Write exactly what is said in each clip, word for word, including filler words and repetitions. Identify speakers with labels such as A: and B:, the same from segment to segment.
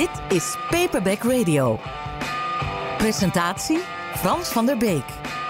A: Dit is Paperback Radio. Presentatie Frans van der Beek.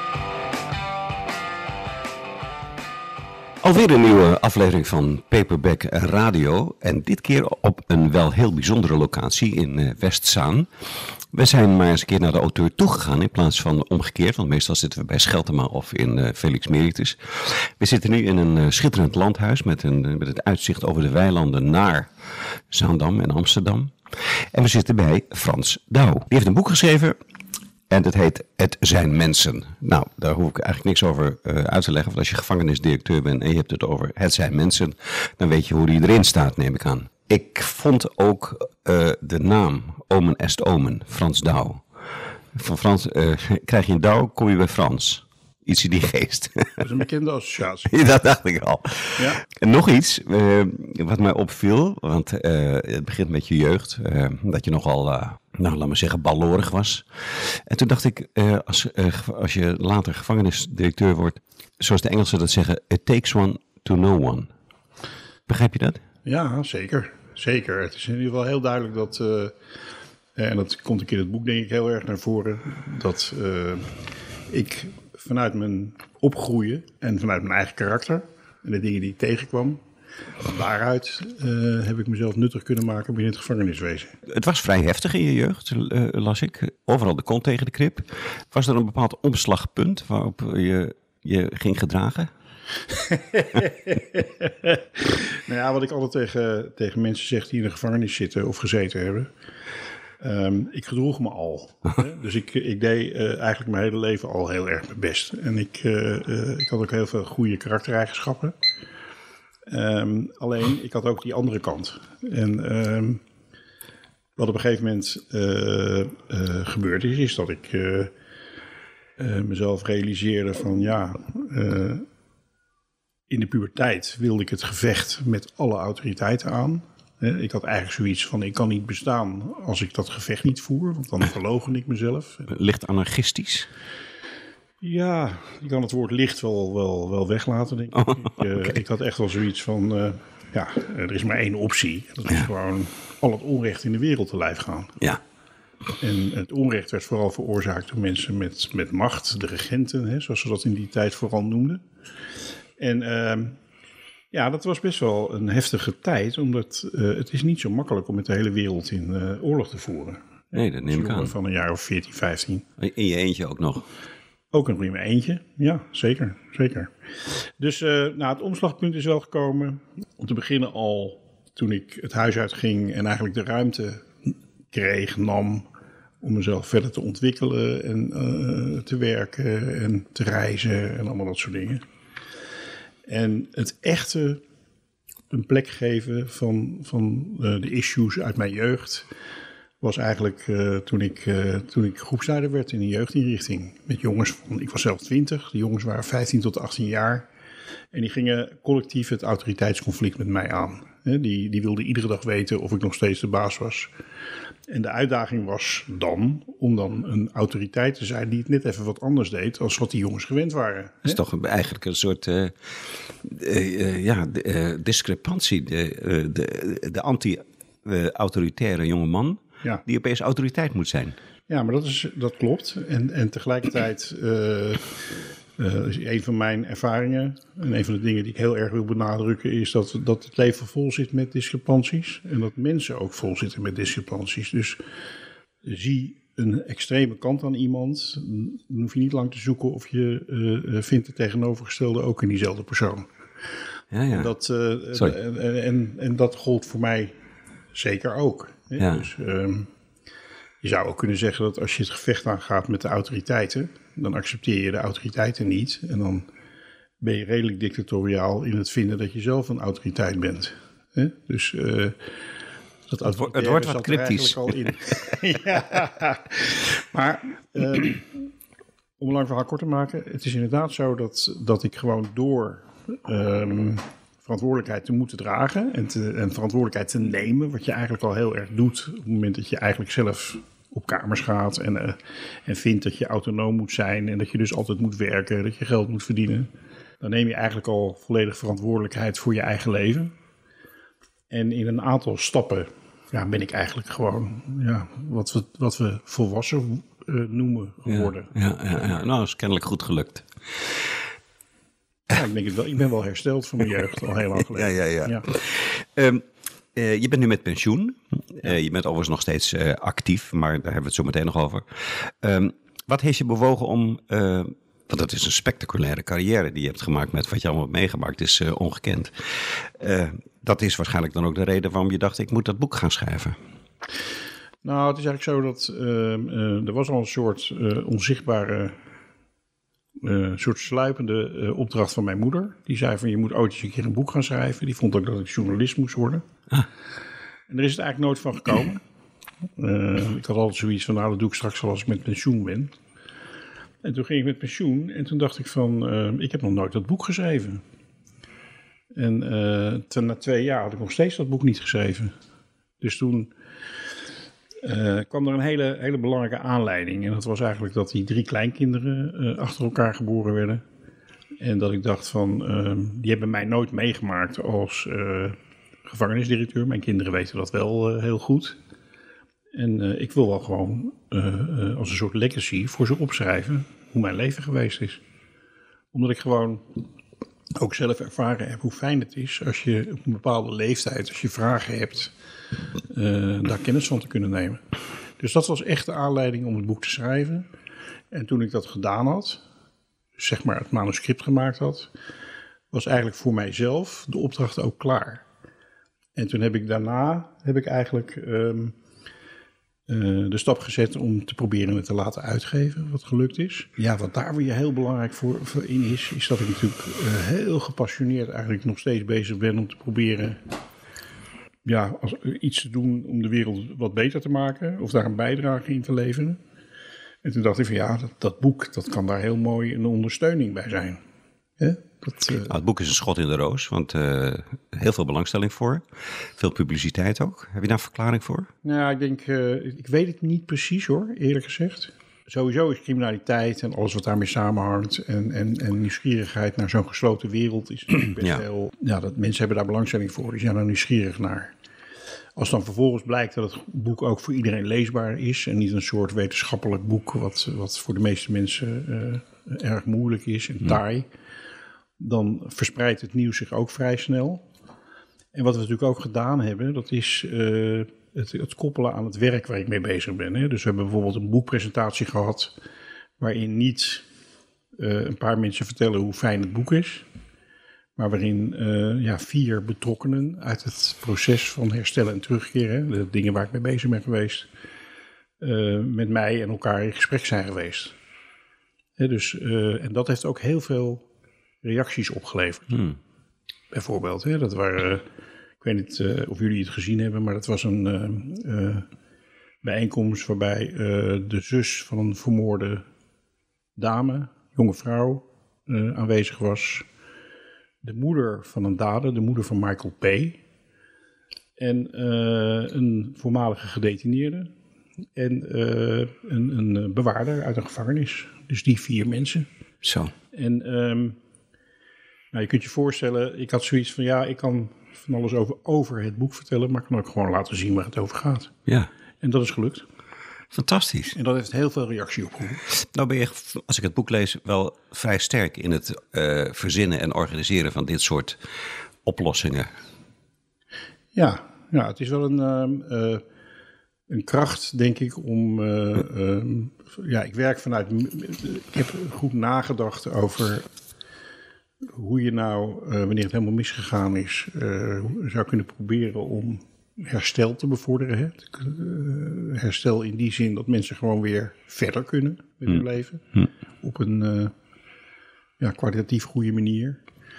B: Alweer een nieuwe aflevering van Paperback Radio. En dit keer op een wel heel bijzondere locatie in uh, Westzaan. We zijn maar eens een keer naar de auteur toegegaan in plaats van omgekeerd. Want meestal zitten we bij Scheltema of in uh, Felix Meritus. We zitten nu in een uh, schitterend landhuis met, een, uh, met het uitzicht over de weilanden naar Zaandam en Amsterdam. En we zitten bij Frans Douw. Die heeft een boek geschreven. En dat heet Het zijn mensen. Nou, daar hoef ik eigenlijk niks over uh, uit te leggen. Want als je gevangenisdirecteur bent en je hebt het over Het zijn mensen, dan weet je hoe die erin staat, neem ik aan. Ik vond ook uh, de naam Omen est Omen, Frans Douw. Van Frans, uh, krijg je een Douw, kom je bij Frans. Iets in die geest.
C: Dat is een bekende associatie.
B: Dat dacht ik al.
C: Ja.
B: En nog iets uh, wat mij opviel, want uh, het begint met je jeugd, uh, dat je nogal, uh, nou laat maar zeggen, ballorig was. En toen dacht ik, uh, als, uh, als je later gevangenisdirecteur wordt, zoals de Engelsen dat zeggen, it takes one to know one. Begrijp je dat?
C: Ja, zeker. Zeker. Het is in ieder geval heel duidelijk dat, uh, en dat komt ook in het boek denk ik heel erg naar voren, dat uh, ik vanuit mijn opgroeien en vanuit mijn eigen karakter en de dingen die ik tegenkwam, daaruit uh, heb ik mezelf nuttig kunnen maken binnen het gevangeniswezen.
B: Het was vrij heftig in je jeugd, uh, las ik. Overal de kont tegen de krip. Was er een bepaald omslagpunt waarop je je ging gedragen?
C: Nou ja, wat ik altijd tegen, tegen mensen zeg die in de gevangenis zitten of gezeten hebben. Um, ik gedroeg me al. Hè? Dus ik, ik deed uh, eigenlijk mijn hele leven al heel erg mijn best. En ik, uh, uh, ik had ook heel veel goede karaktereigenschappen. Um, alleen, ik had ook die andere kant. En um, wat op een gegeven moment uh, uh, gebeurd is, is dat ik uh, uh, mezelf realiseerde van ja, uh, in de puberteit wilde ik het gevecht met alle autoriteiten aan. Ik had eigenlijk zoiets van, ik kan niet bestaan als ik dat gevecht niet voer, want dan verloochen ik mezelf.
B: Licht anarchistisch?
C: Ja, ik kan het woord licht wel, wel, wel weglaten, denk ik. Oh, ik, uh, okay. ik had echt wel zoiets van, uh, ja, er is maar één optie. Dat is ja. gewoon al het onrecht in de wereld te lijf gaan.
B: Ja.
C: En het onrecht werd vooral veroorzaakt door mensen met, met macht, de regenten, hè, zoals ze dat in die tijd vooral noemden. En Uh, Ja, dat was best wel een heftige tijd, omdat uh, het is niet zo makkelijk om met de hele wereld in uh, oorlog te voeren.
B: Nee, dat neem ik aan.
C: Van een jaar of veertien, vijftien.
B: In je eentje ook nog?
C: Ook nog in mijn eentje, ja, zeker, zeker. Dus uh, nou, het omslagpunt is wel gekomen. Om te beginnen al toen ik het huis uitging en eigenlijk de ruimte kreeg, nam om mezelf verder te ontwikkelen en uh, te werken en te reizen en allemaal dat soort dingen. En het echte een plek geven van, van uh, de issues uit mijn jeugd was eigenlijk uh, toen, ik, uh, toen ik groepsleider werd in een jeugdinrichting. Met jongens van, ik was zelf twintig, de jongens waren vijftien tot achttien jaar. En die gingen collectief het autoriteitsconflict met mij aan. He, die, die wilden iedere dag weten of ik nog steeds de baas was. En de uitdaging was dan om dan een autoriteit te zijn die het net even wat anders deed als wat die jongens gewend waren.
B: Dat is toch eigenlijk een soort uh, uh, uh, ja, uh, discrepantie. De, uh, de, de anti-autoritaire jonge man ja. die opeens autoriteit moet zijn.
C: Ja, maar dat, is, dat klopt. En, en tegelijkertijd uh, uh, is een van mijn ervaringen en een van de dingen die ik heel erg wil benadrukken is dat, dat het leven vol zit met discrepanties. En dat mensen ook vol zitten met discrepanties. Dus zie een extreme kant aan iemand, dan hoef je niet lang te zoeken of je uh, vindt het tegenovergestelde ook in diezelfde persoon.
B: Ja, ja.
C: En, dat, uh, en, en, en dat gold voor mij zeker ook. Hè?
B: Ja.
C: Dus, um, je zou ook kunnen zeggen dat als je het gevecht aangaat met de autoriteiten, dan accepteer je de autoriteiten niet. En dan ben je redelijk dictatoriaal in het vinden dat je zelf een autoriteit bent. Hè? Dus uh, dat
B: het, wo- het wordt wat cryptisch.
C: Al in. Ja. Maar um, om een lang verhaal kort te maken, het is inderdaad zo dat, dat ik gewoon door um, verantwoordelijkheid te moeten dragen en, te, en verantwoordelijkheid te nemen, wat je eigenlijk al heel erg doet op het moment dat je eigenlijk zelf op kamers gaat en, uh, en vindt dat je autonoom moet zijn en dat je dus altijd moet werken, dat je geld moet verdienen. Dan neem je eigenlijk al volledig verantwoordelijkheid voor je eigen leven. En in een aantal stappen ja, ben ik eigenlijk gewoon ja, wat, we, wat we volwassen uh, noemen geworden.
B: Ja, ja, ja, ja. Nou, dat is kennelijk goed gelukt.
C: Ja, ik denk het wel. Ik ben wel hersteld van mijn jeugd, al heel lang geleden.
B: Ja, ja, ja.
C: ja.
B: Um, uh, je bent nu met pensioen. Uh, je bent overigens nog steeds uh, actief, maar daar hebben we het zo meteen nog over. Um, wat heeft je bewogen om... Uh, want dat is een spectaculaire carrière die je hebt gemaakt met wat je allemaal hebt meegemaakt. is uh, ongekend. Uh, dat is waarschijnlijk dan ook de reden waarom je dacht, ik moet dat boek gaan schrijven.
C: Nou, het is eigenlijk zo dat uh, uh, er was al een soort uh, onzichtbare... Een uh, soort sluipende uh, opdracht van mijn moeder. Die zei van, je moet ooit eens een keer een boek gaan schrijven. Die vond ook dat ik journalist moest worden. Ah. En er is het eigenlijk nooit van gekomen. Uh, ik had altijd zoiets van, nou, dat doe ik straks al als ik met pensioen ben. En toen ging ik met pensioen en toen dacht ik van, uh, ik heb nog nooit dat boek geschreven. En uh, ten, na twee jaar had ik nog steeds dat boek niet geschreven. Dus toen uh, kwam er een hele, hele belangrijke aanleiding. En dat was eigenlijk dat die drie kleinkinderen uh, achter elkaar geboren werden. En dat ik dacht van, uh, die hebben mij nooit meegemaakt als uh, gevangenisdirecteur. Mijn kinderen weten dat wel uh, heel goed. En uh, ik wil wel gewoon uh, uh, als een soort legacy voor ze opschrijven hoe mijn leven geweest is. Omdat ik gewoon ook zelf ervaren heb hoe fijn het is als je op een bepaalde leeftijd, als je vragen hebt, uh, daar kennis van te kunnen nemen. Dus dat was echt de aanleiding om het boek te schrijven. En toen ik dat gedaan had, zeg maar het manuscript gemaakt had, was eigenlijk voor mijzelf de opdracht ook klaar. En toen heb ik daarna, heb ik eigenlijk um, uh, de stap gezet om te proberen het te laten uitgeven, wat gelukt is. Ja, wat daar weer heel belangrijk voor, voor in is, is dat ik natuurlijk uh, heel gepassioneerd eigenlijk nog steeds bezig ben om te proberen ja, als, uh, iets te doen om de wereld wat beter te maken, of daar een bijdrage in te leveren. En toen dacht ik van ja, dat, dat boek, dat kan daar heel mooi een ondersteuning bij zijn. Hè? Dat, uh...
B: nou, het boek is een schot in de roos, want uh, heel veel belangstelling voor. Veel publiciteit ook. Heb je daar een verklaring voor?
C: Nou, ik denk, uh, ik weet het niet precies hoor, eerlijk gezegd. Sowieso is criminaliteit en alles wat daarmee samenhangt en, en, en nieuwsgierigheid naar zo'n gesloten wereld is natuurlijk best ja. heel... Ja, dat mensen hebben daar belangstelling voor, die zijn er nieuwsgierig naar. Als dan vervolgens blijkt dat het boek ook voor iedereen leesbaar is en niet een soort wetenschappelijk boek wat, wat voor de meeste mensen uh, erg moeilijk is en taai, ja. dan verspreidt het nieuws zich ook vrij snel. En wat we natuurlijk ook gedaan hebben, dat is uh, het, het koppelen aan het werk waar ik mee bezig ben. Hè. Dus we hebben bijvoorbeeld een boekpresentatie gehad waarin niet uh, een paar mensen vertellen hoe fijn het boek is, maar waarin uh, ja, vier betrokkenen uit het proces van herstellen en terugkeren, de dingen waar ik mee bezig ben geweest, uh, met mij en elkaar in gesprek zijn geweest. He, dus, uh, en dat heeft ook heel veel reacties opgeleverd. Hmm. Bijvoorbeeld, hè, dat waren, uh, ik weet niet uh, of jullie het gezien hebben, maar dat was een uh, uh, bijeenkomst waarbij uh, de zus van een vermoorde dame, jonge vrouw, uh, aanwezig was. De moeder van een dader, de moeder van Michael P. En uh, een voormalige gedetineerde. En uh, een, een bewaarder uit een gevangenis. Dus die vier mensen.
B: Zo.
C: En um, nou, je kunt je voorstellen, ik had zoiets van ja, ik kan van alles over, over het boek vertellen, maar ik kan ook gewoon laten zien waar het over gaat.
B: Ja.
C: En dat is gelukt.
B: Fantastisch.
C: En dat heeft heel veel reactie opgeroepen.
B: Nou ben je, als ik het boek lees, wel vrij sterk in het uh, verzinnen en organiseren van dit soort oplossingen.
C: Ja, ja het is wel een, uh, uh, een kracht, denk ik, om... Uh, uh, ja, ik werk vanuit... Ik heb goed nagedacht over hoe je nou, uh, wanneer het helemaal misgegaan is, uh, zou kunnen proberen om herstel te bevorderen. Hè? Uh, herstel in die zin dat mensen gewoon weer verder kunnen met hun mm. leven. Mm. Op een uh, ja, kwalitatief goede manier.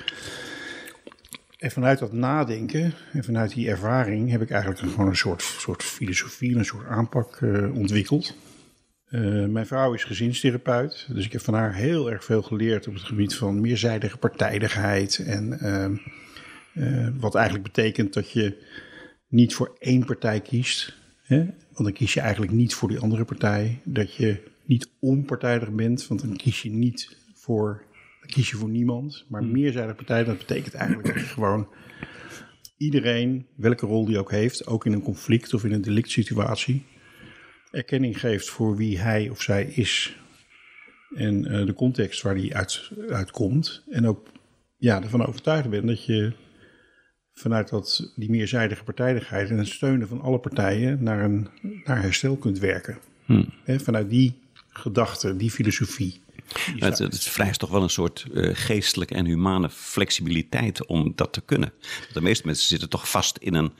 C: En vanuit dat nadenken en vanuit die ervaring heb ik eigenlijk een, gewoon een soort, soort filosofie, een soort aanpak uh, ontwikkeld. Uh, mijn vrouw is gezinstherapeut, dus ik heb van haar heel erg veel geleerd op het gebied van meerzijdige partijdigheid. En uh, uh, wat eigenlijk betekent dat je niet voor één partij kiest, hè? Want dan kies je eigenlijk niet voor die andere partij. Dat je niet onpartijdig bent, want dan kies je niet voor, dan kies je voor niemand. Maar meerzijdige partij, dat betekent eigenlijk dat je gewoon iedereen, welke rol die ook heeft, ook in een conflict of in een delictsituatie, erkenning geeft voor wie hij of zij is. En uh, de context waar die uit, uit komt. En ook ja, ervan overtuigd bent dat je vanuit dat, die meerzijdige partijdigheid en het steunen van alle partijen naar, een, naar herstel kunt werken. Hmm. He, vanuit die gedachte, die filosofie. Die
B: het, het vereist toch wel een soort uh, geestelijke en humane flexibiliteit om dat te kunnen. De meeste mensen zitten toch vast in een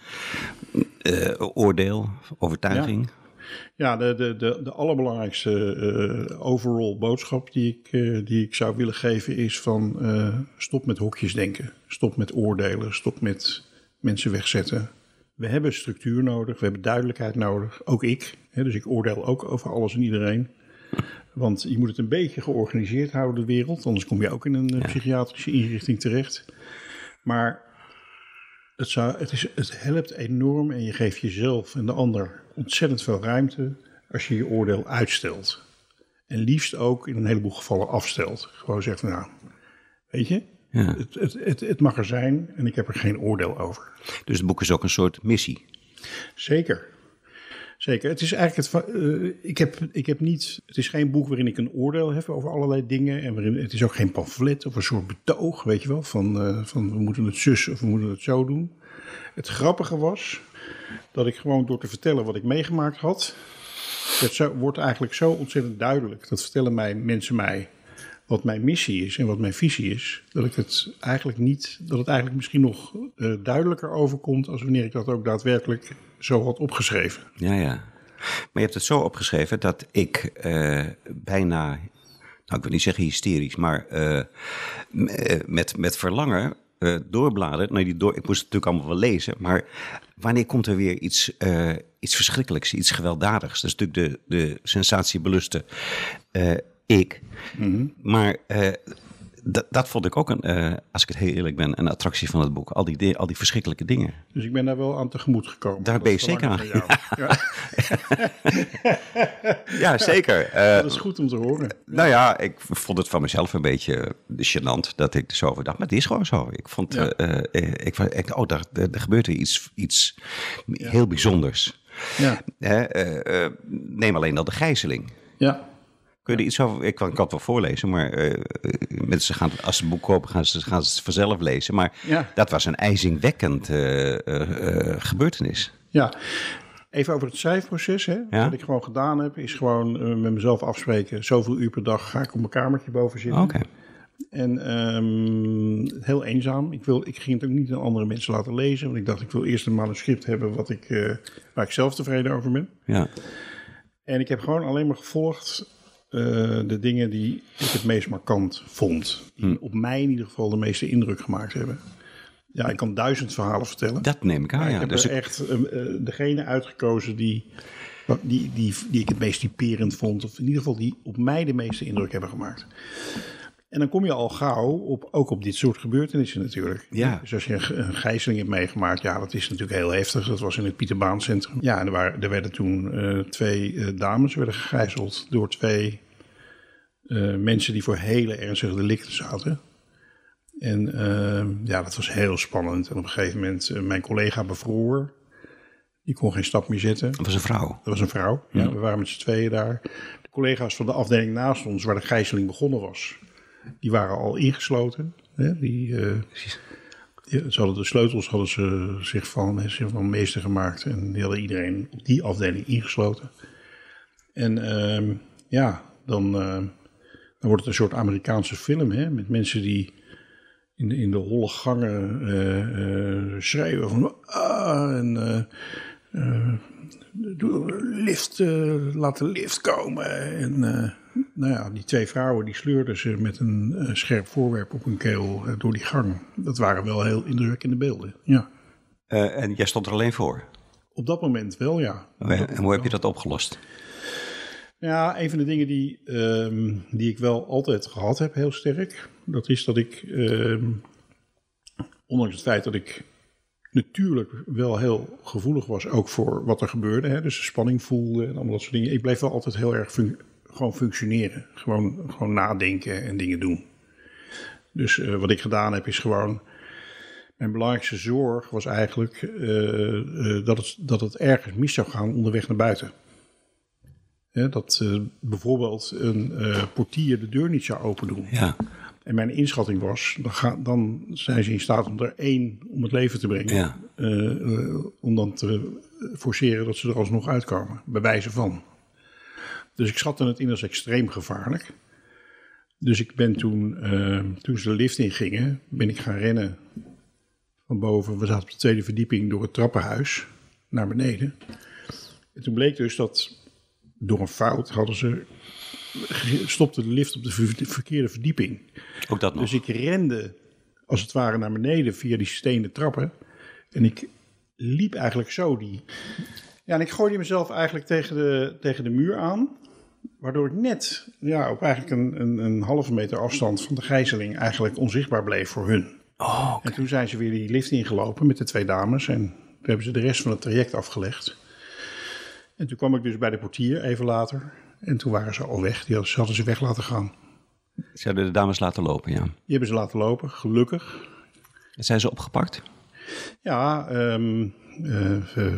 B: uh, oordeel, overtuiging.
C: Ja. Ja, de, de, de, de allerbelangrijkste uh, overall boodschap die ik, uh, die ik zou willen geven is van uh, stop met hokjes denken. Stop met oordelen, stop met mensen wegzetten. We hebben structuur nodig, we hebben duidelijkheid nodig, ook ik. Hè, dus ik oordeel ook over alles en iedereen. Want je moet het een beetje georganiseerd houden, de wereld. Anders kom je ook in een ja. psychiatrische inrichting terecht. Maar het, zou, het, is, het helpt enorm en je geeft jezelf en de ander ontzettend veel ruimte als je je oordeel uitstelt. En liefst ook in een heleboel gevallen afstelt. Gewoon zegt, nou, weet je, ja. het, het, het, het mag er zijn en ik heb er geen oordeel over.
B: Dus het boek is ook een soort missie?
C: Zeker. Zeker. Het is eigenlijk het, uh, ik heb, ik heb niet, het is geen boek waarin ik een oordeel heb over allerlei dingen. En waarin, het is ook geen pamflet of een soort betoog, weet je wel, van, uh, van we moeten het zus of we moeten het zo doen. Het grappige was dat ik gewoon door te vertellen wat ik meegemaakt had, het zo, wordt eigenlijk zo ontzettend duidelijk. Dat vertellen mij, mensen mij wat mijn missie is en wat mijn visie is. Dat ik het eigenlijk niet, dat het eigenlijk misschien nog uh, duidelijker overkomt als wanneer ik dat ook daadwerkelijk zo had opgeschreven.
B: Ja, ja. Maar je hebt het zo opgeschreven dat ik uh, bijna, nou ik wil niet zeggen hysterisch, maar uh, met, met verlangen uh, doorbladeren. Nou, die door, ik moest het natuurlijk allemaal wel lezen, maar wanneer komt er weer iets, uh, iets verschrikkelijks, iets gewelddadigs? Dat is natuurlijk de, de sensatiebeluste uh, ik. Mm-hmm. Maar uh, d- dat vond ik ook, een, uh, als ik het heel eerlijk ben, een attractie van het boek. Al die, de- al die verschrikkelijke dingen.
C: Dus ik ben daar wel aan tegemoet gekomen.
B: Daar ben je zeker aan.
C: Ja. Ja.
B: Ja, zeker.
C: Uh, dat is goed om te horen.
B: Nou ja, ik vond het van mezelf een beetje gênant dat ik er zo over dacht. Maar het is gewoon zo. Ik vond, ja. uh, uh, ik, ik, oh, daar, er gebeurt er iets, iets ja. heel bijzonders. Ja. Uh, uh, neem alleen al de gijzeling.
C: Ja.
B: Kun je er iets over? Ik kan, ik kan het wel voorlezen, maar uh, mensen gaan, als ze een boek kopen, gaan ze, gaan ze het vanzelf lezen. Maar ja. dat was een ijzingwekkend uh, uh, uh, gebeurtenis.
C: Ja, even over het schrijfproces. Hè. Ja? Wat ik gewoon gedaan heb, is gewoon uh, met mezelf afspreken. Zoveel uur per dag ga ik op mijn kamertje boven zitten.
B: Oké. Okay.
C: En um, heel eenzaam. Ik, wil, ik ging het ook niet aan andere mensen laten lezen. Want ik dacht, ik wil eerst een manuscript hebben wat ik, uh, waar ik zelf tevreden over ben.
B: Ja.
C: En ik heb gewoon alleen maar gevolgd Uh, de dingen die ik het meest markant vond. Die hmm. op mij in ieder geval de meeste indruk gemaakt hebben. Ja, ik kan duizend verhalen vertellen.
B: Dat neem ik aan,
C: maar
B: ja.
C: Ik heb
B: dus
C: er
B: ik...
C: echt uh, uh, degene uitgekozen die, die, die, die ik het meest typerend vond. Of in ieder geval die op mij de meeste indruk hebben gemaakt. En dan kom je al gauw op, ook op dit soort gebeurtenissen natuurlijk.
B: Ja.
C: Dus als je een, een gijzeling hebt meegemaakt, ja, dat is natuurlijk heel heftig. Dat was in het Pieter Baan Centrum. Ja, en er, waren, er werden toen uh, twee uh, dames werden gegijzeld door twee uh, mensen die voor hele ernstige delicten zaten. En uh, ja, dat was heel spannend. En op een gegeven moment, uh, mijn collega bevroor. Die kon geen stap meer zetten.
B: Dat was een vrouw?
C: Dat was een vrouw, ja. ja. We waren met z'n tweeën daar. De collega's van de afdeling naast ons, waar de gijzeling begonnen was, die waren al ingesloten. Hè? Die, uh, die, ze hadden de sleutels hadden ze zich van, zich van meester gemaakt. En die hadden iedereen op die afdeling ingesloten. En uh, ja, dan, uh, dan wordt het een soort Amerikaanse film. Hè? Met mensen die in de, in de holle gangen uh, uh, schreeuwen van ah, en uh, uh, lift, uh, laat de lift komen. En uh, nou ja, die twee vrouwen die sleurden ze met een uh, scherp voorwerp op hun keel uh, door die gang. Dat waren wel heel indrukwekkende beelden, ja.
B: Uh, en jij stond er alleen voor?
C: Op dat moment wel, ja.
B: Oh, ja. En hoe heb je dat opgelost?
C: Ja, een van de dingen die, um, die ik wel altijd gehad heb, heel sterk, dat is dat ik, um, ondanks het feit dat ik natuurlijk wel heel gevoelig was, ook voor wat er gebeurde, hè, dus de spanning voelde en allemaal dat soort dingen. Ik bleef wel altijd heel erg fun- gewoon functioneren, gewoon, gewoon nadenken en dingen doen. Dus uh, wat ik gedaan heb is gewoon Mijn belangrijkste zorg was eigenlijk uh, uh, dat, het, dat het ergens mis zou gaan onderweg naar buiten. Ja, dat uh, bijvoorbeeld een uh, portier de deur niet zou open doen.
B: Ja.
C: En mijn inschatting was, dan, ga, dan zijn ze in staat om er één om het leven te brengen.
B: Ja.
C: Uh, uh, om dan te forceren dat ze er alsnog uitkomen, bij wijze van. Dus ik schatte het in als extreem gevaarlijk. Dus ik ben toen, uh, toen ze de lift in gingen, ben ik gaan rennen van boven. We zaten op de tweede verdieping door het trappenhuis naar beneden. En toen bleek dus dat door een fout hadden ze stopte de lift op de ver- verkeerde verdieping.
B: Ook dat nog.
C: Dus ik rende als het ware naar beneden via die stenen trappen. En ik liep eigenlijk zo die... Ja, en ik gooide mezelf eigenlijk tegen de, tegen de muur aan. Waardoor ik net ja, op eigenlijk een, een, een halve meter afstand van de gijzeling eigenlijk onzichtbaar bleef voor hun.
B: Oh, okay.
C: En toen zijn ze weer die lift ingelopen met de twee dames. En toen hebben ze de rest van het traject afgelegd. En toen kwam ik dus bij de portier even later. En toen waren ze al weg. Die hadden, ze hadden ze weg laten gaan.
B: Ze hebben de dames laten lopen, ja.
C: Die hebben ze laten lopen, gelukkig.
B: Zijn ze opgepakt?
C: Ja, um, uh, uh,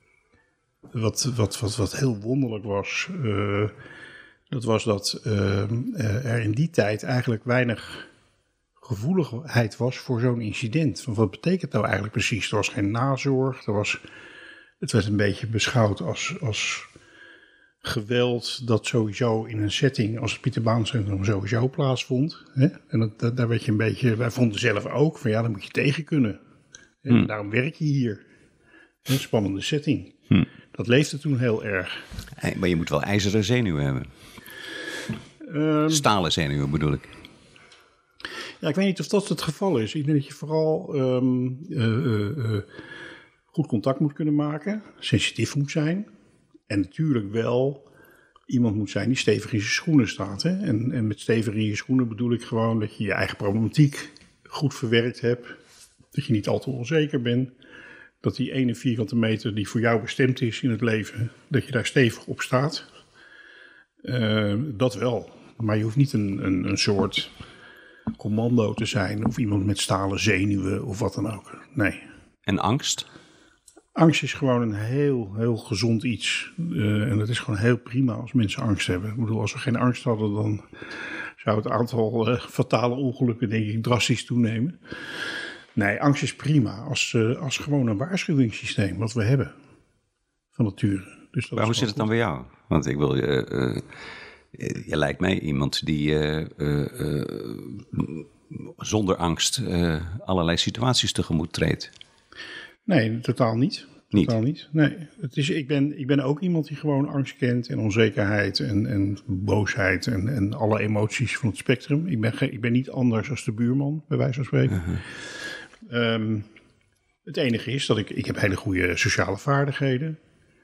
C: wat, wat, wat, wat heel wonderlijk was... Uh, dat was dat uh, uh, er in die tijd eigenlijk weinig gevoeligheid was voor zo'n incident. Van wat betekent nou eigenlijk precies? Er was geen nazorg. Er was, het werd een beetje beschouwd als... als geweld dat sowieso in een setting als het Pieterbaancentrum sowieso plaatsvond. Hè? En dat, dat, daar werd je een beetje, wij vonden zelf ook van ja, dan moet je tegen kunnen. En hmm. daarom werk je hier. Een spannende setting. Hmm. Dat leefde toen heel erg.
B: Hey, maar je moet wel ijzeren zenuwen hebben. Um, Stalen zenuwen bedoel ik.
C: Ja, ik weet niet of dat het geval is. Ik denk dat je vooral um, uh, uh, uh, goed contact moet kunnen maken. Sensitief moet zijn. En natuurlijk wel iemand moet zijn die stevig in zijn schoenen staat. Hè? En, en met stevig in je schoenen bedoel ik gewoon dat je je eigen problematiek goed verwerkt hebt. Dat je niet al te onzeker bent. Dat die ene vierkante meter die voor jou bestemd is in het leven, dat je daar stevig op staat. Uh, dat wel. Maar je hoeft niet een, een, een soort commando te zijn of iemand met stalen zenuwen of wat dan ook. Nee.
B: En angst?
C: Angst is gewoon een heel, heel gezond iets. Uh, en het is gewoon heel prima als mensen angst hebben. Ik bedoel, als we geen angst hadden, dan zou het aantal uh, fatale ongelukken, denk ik, drastisch toenemen. Nee, angst is prima als, uh, als gewoon een waarschuwingssysteem wat we hebben van nature. Dus dat
B: maar hoe zit het
C: goed.
B: dan bij jou? Want ik wil, uh, uh, je lijkt mij iemand die uh, uh, uh, zonder angst uh, allerlei situaties tegemoet treedt.
C: Nee, totaal niet.
B: Niet?
C: Totaal niet. Nee, het is, ik, ben, ik ben ook iemand die gewoon angst kent en onzekerheid en, en boosheid en, en alle emoties van het spectrum. Ik ben, ge, ik ben niet anders als de buurman, bij wijze van spreken. Uh-huh. Um, het enige is dat ik, ik heb hele goede sociale vaardigheden.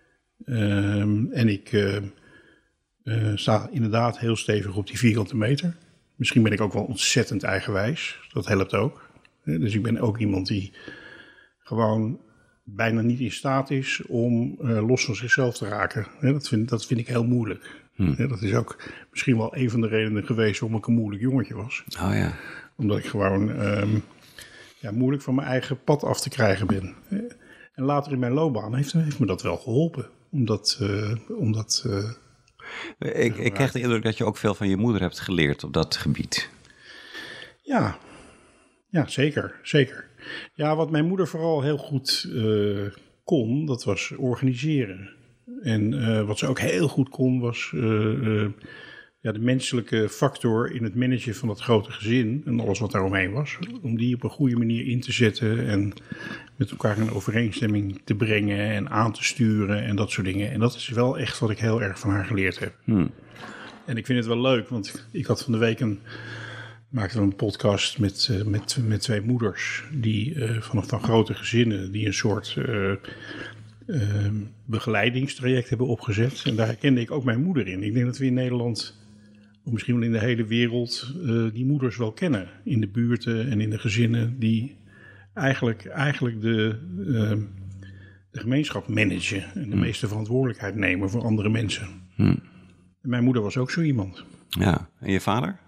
C: Um, en ik uh, uh, sta inderdaad heel stevig op die vierkante meter. Misschien ben ik ook wel ontzettend eigenwijs. Dat helpt ook. Dus ik ben ook iemand die gewoon bijna niet in staat is om uh, los van zichzelf te raken. Ja, dat, vind, dat vind ik heel moeilijk. Hmm. Ja, dat is ook misschien wel een van de redenen geweest waarom ik een moeilijk jongetje was.
B: Oh ja.
C: Omdat ik gewoon um, ja, moeilijk van mijn eigen pad af te krijgen ben. En later in mijn loopbaan heeft, heeft me dat wel geholpen. Omdat... Uh, omdat uh,
B: ik, ik krijg de indruk dat je ook veel van je moeder hebt geleerd op dat gebied.
C: Ja, ja zeker, zeker. Ja, wat mijn moeder vooral heel goed uh, kon, dat was organiseren. En uh, wat ze ook heel goed kon, was uh, uh, ja, de menselijke factor in het managen van dat grote gezin en alles wat daaromheen was. Om die op een goede manier in te zetten en met elkaar in overeenstemming te brengen en aan te sturen en dat soort dingen. En dat is wel echt wat ik heel erg van haar geleerd heb. Hmm. En ik vind het wel leuk, want ik had van de week een... maakten we een podcast met, uh, met, met twee moeders die uh, vanaf van grote gezinnen die een soort uh, uh, begeleidingstraject hebben opgezet. En daar herkende ik ook mijn moeder in. Ik denk dat we in Nederland, of misschien wel in de hele wereld, uh, die moeders wel kennen. In de buurten en in de gezinnen die eigenlijk, eigenlijk de, uh, de gemeenschap managen en de hmm. meeste verantwoordelijkheid nemen voor andere mensen. Hmm. En mijn moeder was ook zo iemand.
B: Ja, en je vader?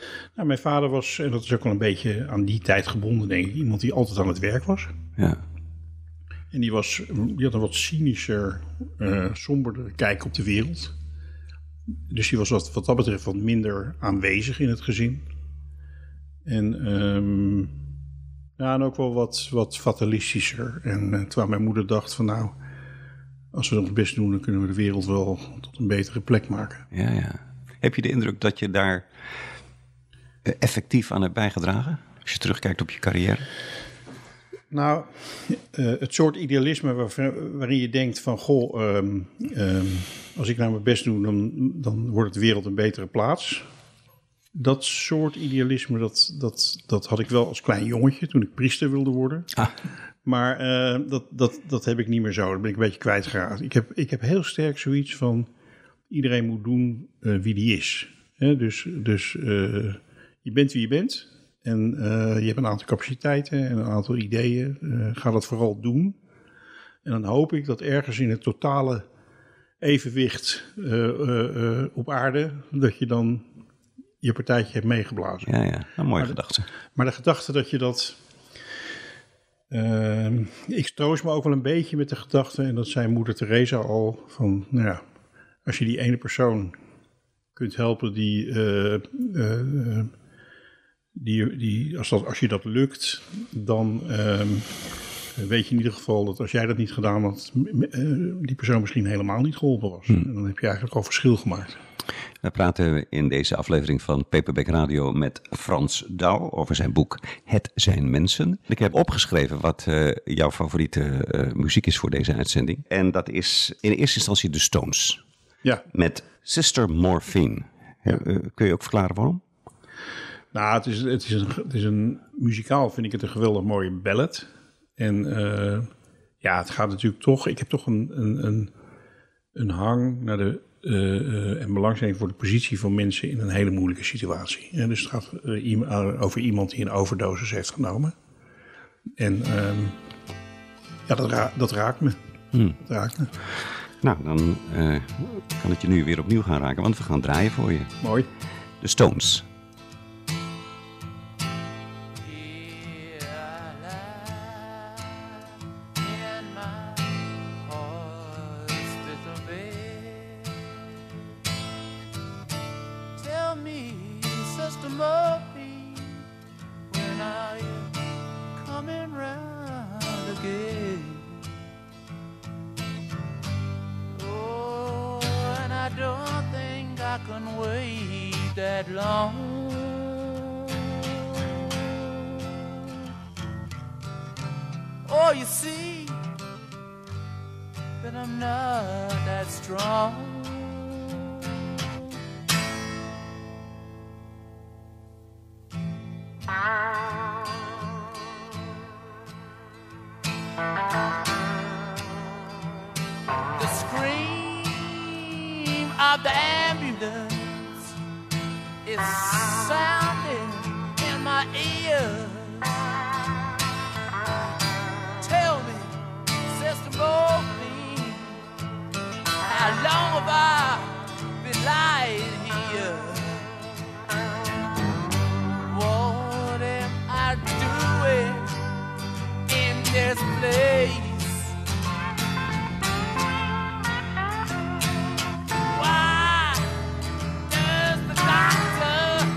C: Nou, mijn vader was, en dat is ook wel een beetje aan die tijd gebonden, denk ik, iemand die altijd aan het werk was.
B: Ja.
C: En die, was, die had een wat cynischer, uh, somberder kijk op de wereld. Dus die was wat, wat dat betreft wat minder aanwezig in het gezin. En, um, ja, en ook wel wat, wat fatalistischer. En uh, terwijl mijn moeder dacht van nou, als we ons best doen, dan kunnen we de wereld wel tot een betere plek maken.
B: Ja, ja. Heb je de indruk dat je daar effectief aan hebt bijgedragen? Als je terugkijkt op je carrière?
C: Nou, uh, het soort idealisme waar, waarin je denkt van goh, um, um, als ik nou mijn best doe, dan, dan wordt de wereld een betere plaats. Dat soort idealisme, dat, dat, dat had ik wel als klein jongetje toen ik priester wilde worden. Ah. Maar uh, dat, dat, dat heb ik niet meer zo. Dat ben ik een beetje kwijtgeraakt. Ik heb, ik heb heel sterk zoiets van iedereen moet doen uh, wie die is. He, dus dus uh, je bent wie je bent. En uh, je hebt een aantal capaciteiten en een aantal ideeën. Uh, ga dat vooral doen. En dan hoop ik dat ergens in het totale evenwicht uh, uh, uh, op aarde, dat je dan je partijtje hebt meegeblazen.
B: Ja, ja, een mooie
C: maar
B: gedachte.
C: De, maar de gedachte dat je dat... Uh, ik troost me ook wel een beetje met de gedachte, en dat zei moeder Teresa al, van nou ja, als je die ene persoon kunt helpen die... Uh, uh, uh, Die, die, als, dat, als je dat lukt, dan um, weet je in ieder geval dat als jij dat niet gedaan had, uh, die persoon misschien helemaal niet geholpen was. Hmm. En dan heb je eigenlijk al verschil gemaakt.
B: We praten in deze aflevering van Paperback Radio met Frans Douw over zijn boek Het zijn mensen. Ik heb opgeschreven wat uh, jouw favoriete uh, muziek is voor deze uitzending. En dat is in eerste instantie de Stones.
C: Ja.
B: Met Sister Morphine. Ja. Uh, kun je ook verklaren waarom?
C: Nou, het is, het, is een, het is een muzikaal, vind ik het een geweldig mooie ballad. En uh, ja, het gaat natuurlijk toch, ik heb toch een, een, een, een hang naar de, uh, uh, en belangstelling voor de positie van mensen in een hele moeilijke situatie. En dus het gaat uh, over iemand die een overdosis heeft genomen. En um, ja, dat, ra- dat raakt me. Hmm. Dat raakt me.
B: Nou, dan uh, kan het je nu weer opnieuw gaan raken, want we gaan draaien voor je.
C: Mooi.
B: De Stones.
D: Oh, you see that I'm not that strong. The scream of the ambulance is sounding in my ears. Tell me, Sister Morphine, how long have I been lying here? What am I doing in this place? Why does the doctor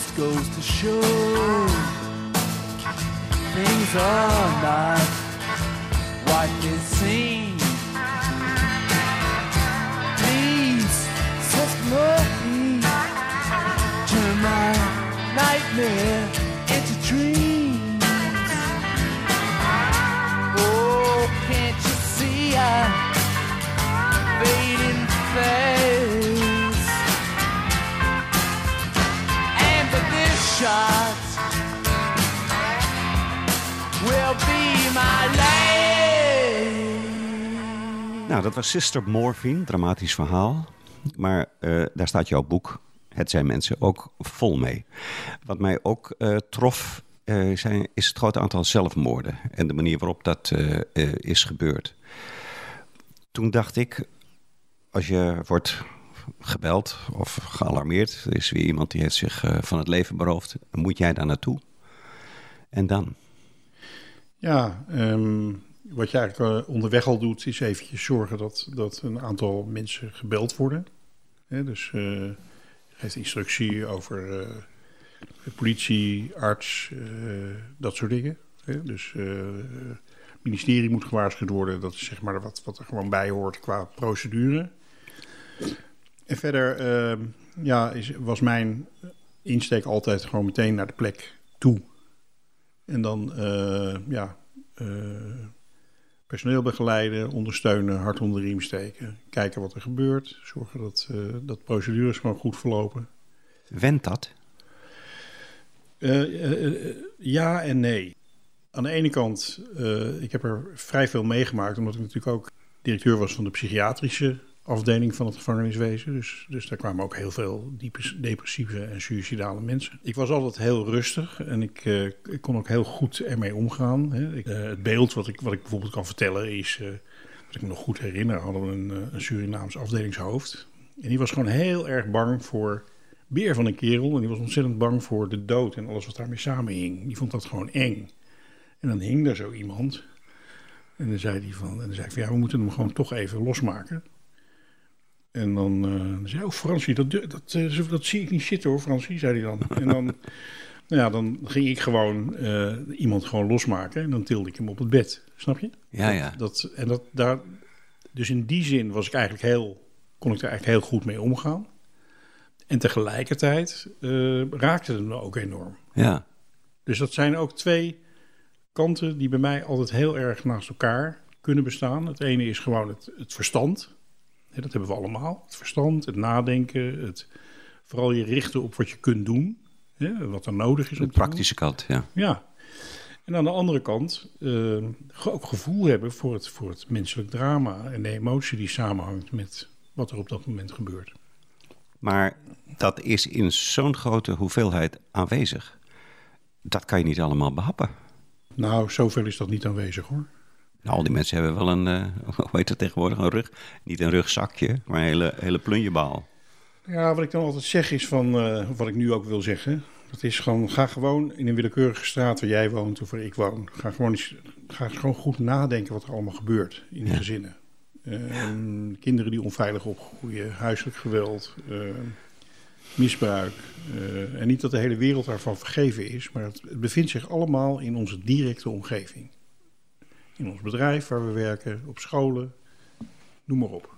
D: just goes to show things are not what they seem. Please, Sister me, turn my nightmare into dreams. Oh, can't you see I'm fading fast? And for this shot will be my last.
B: Nou, dat was Sister Morphine, dramatisch verhaal. Maar uh, daar staat jouw boek, Het zijn mensen, ook vol mee. Wat mij ook uh, trof, uh, zijn, is het grote aantal zelfmoorden. En de manier waarop dat uh, uh, is gebeurd. Toen dacht ik, als je wordt gebeld of gealarmeerd, er is weer iemand die heeft zich uh, van het leven beroofd, dan moet jij daar naartoe. En dan?
C: Ja, um, wat je eigenlijk uh, onderweg al doet, is eventjes zorgen dat, dat een aantal mensen gebeld worden. He, dus uh, je geeft instructie over uh, politie, arts, uh, dat soort dingen. He, dus uh, het ministerie moet gewaarschuwd worden. Dat is zeg maar wat, wat er gewoon bij hoort qua procedure. En verder uh, ja, is, was mijn insteek altijd gewoon meteen naar de plek toe. En dan uh, ja, uh, personeel begeleiden, ondersteunen, hard onder de riem steken. Kijken wat er gebeurt. Zorgen dat, uh, dat procedures gewoon goed verlopen.
B: Wendt dat?
C: Uh, uh, uh, ja en nee. Aan de ene kant, uh, ik heb er vrij veel meegemaakt, omdat ik natuurlijk ook directeur was van de psychiatrische afdeling van het gevangeniswezen. Dus, dus daar kwamen ook heel veel depressieve en suïcidale mensen. Ik was altijd heel rustig en ik, uh, ik kon ook heel goed ermee omgaan. Hè. Ik, uh, het beeld wat ik, wat ik bijvoorbeeld kan vertellen is, uh, wat ik me nog goed herinner, hadden we een, een Surinaams afdelingshoofd. En die was gewoon heel erg bang voor beer van een kerel. En die was ontzettend bang voor de dood en alles wat daarmee samenhing. Die vond dat gewoon eng. En dan hing daar zo iemand. En dan zei hij van, en dan zei ik van ja, we moeten hem gewoon toch even losmaken. En dan uh, zei hij, oh Fransie, dat, dat, uh, dat zie ik niet zitten hoor, Fransie, zei hij dan. En dan, nou ja, dan ging ik gewoon uh, iemand gewoon losmaken en dan tilde ik hem op het bed, snap je?
B: Ja, ja.
C: Dat, dat, en dat, daar, dus in die zin was ik eigenlijk heel, kon ik er eigenlijk heel goed mee omgaan. En tegelijkertijd uh, raakte het me ook enorm.
B: Ja.
C: Dus dat zijn ook twee kanten die bij mij altijd heel erg naast elkaar kunnen bestaan. Het ene is gewoon het, het verstand. He, dat hebben we allemaal. Het verstand, het nadenken, het vooral je richten op wat je kunt doen. He, wat er nodig is.
B: De praktische kant, ja.
C: Ja. En aan de andere kant uh, ook gevoel hebben voor het, voor het menselijk drama en de emotie die samenhangt met wat er op dat moment gebeurt.
B: Maar dat is in zo'n grote hoeveelheid aanwezig. Dat kan je niet allemaal behappen.
C: Nou, zoveel is dat niet aanwezig hoor.
B: Nou, al die mensen hebben wel een, uh, hoe heet dat tegenwoordig, een rug. Niet een rugzakje, maar een hele, hele plunjebaal.
C: Ja, wat ik dan altijd zeg is van, uh, wat ik nu ook wil zeggen. Dat is gewoon, ga gewoon in een willekeurige straat waar jij woont of waar ik woon. Ga gewoon, eens, ga gewoon goed nadenken wat er allemaal gebeurt in die ja. gezinnen. Uh, kinderen die onveilig opgroeien, huiselijk geweld, uh, misbruik. Uh, en niet dat de hele wereld daarvan vergeven is, maar het, het bevindt zich allemaal in onze directe omgeving. In ons bedrijf waar we werken, op scholen, noem maar op.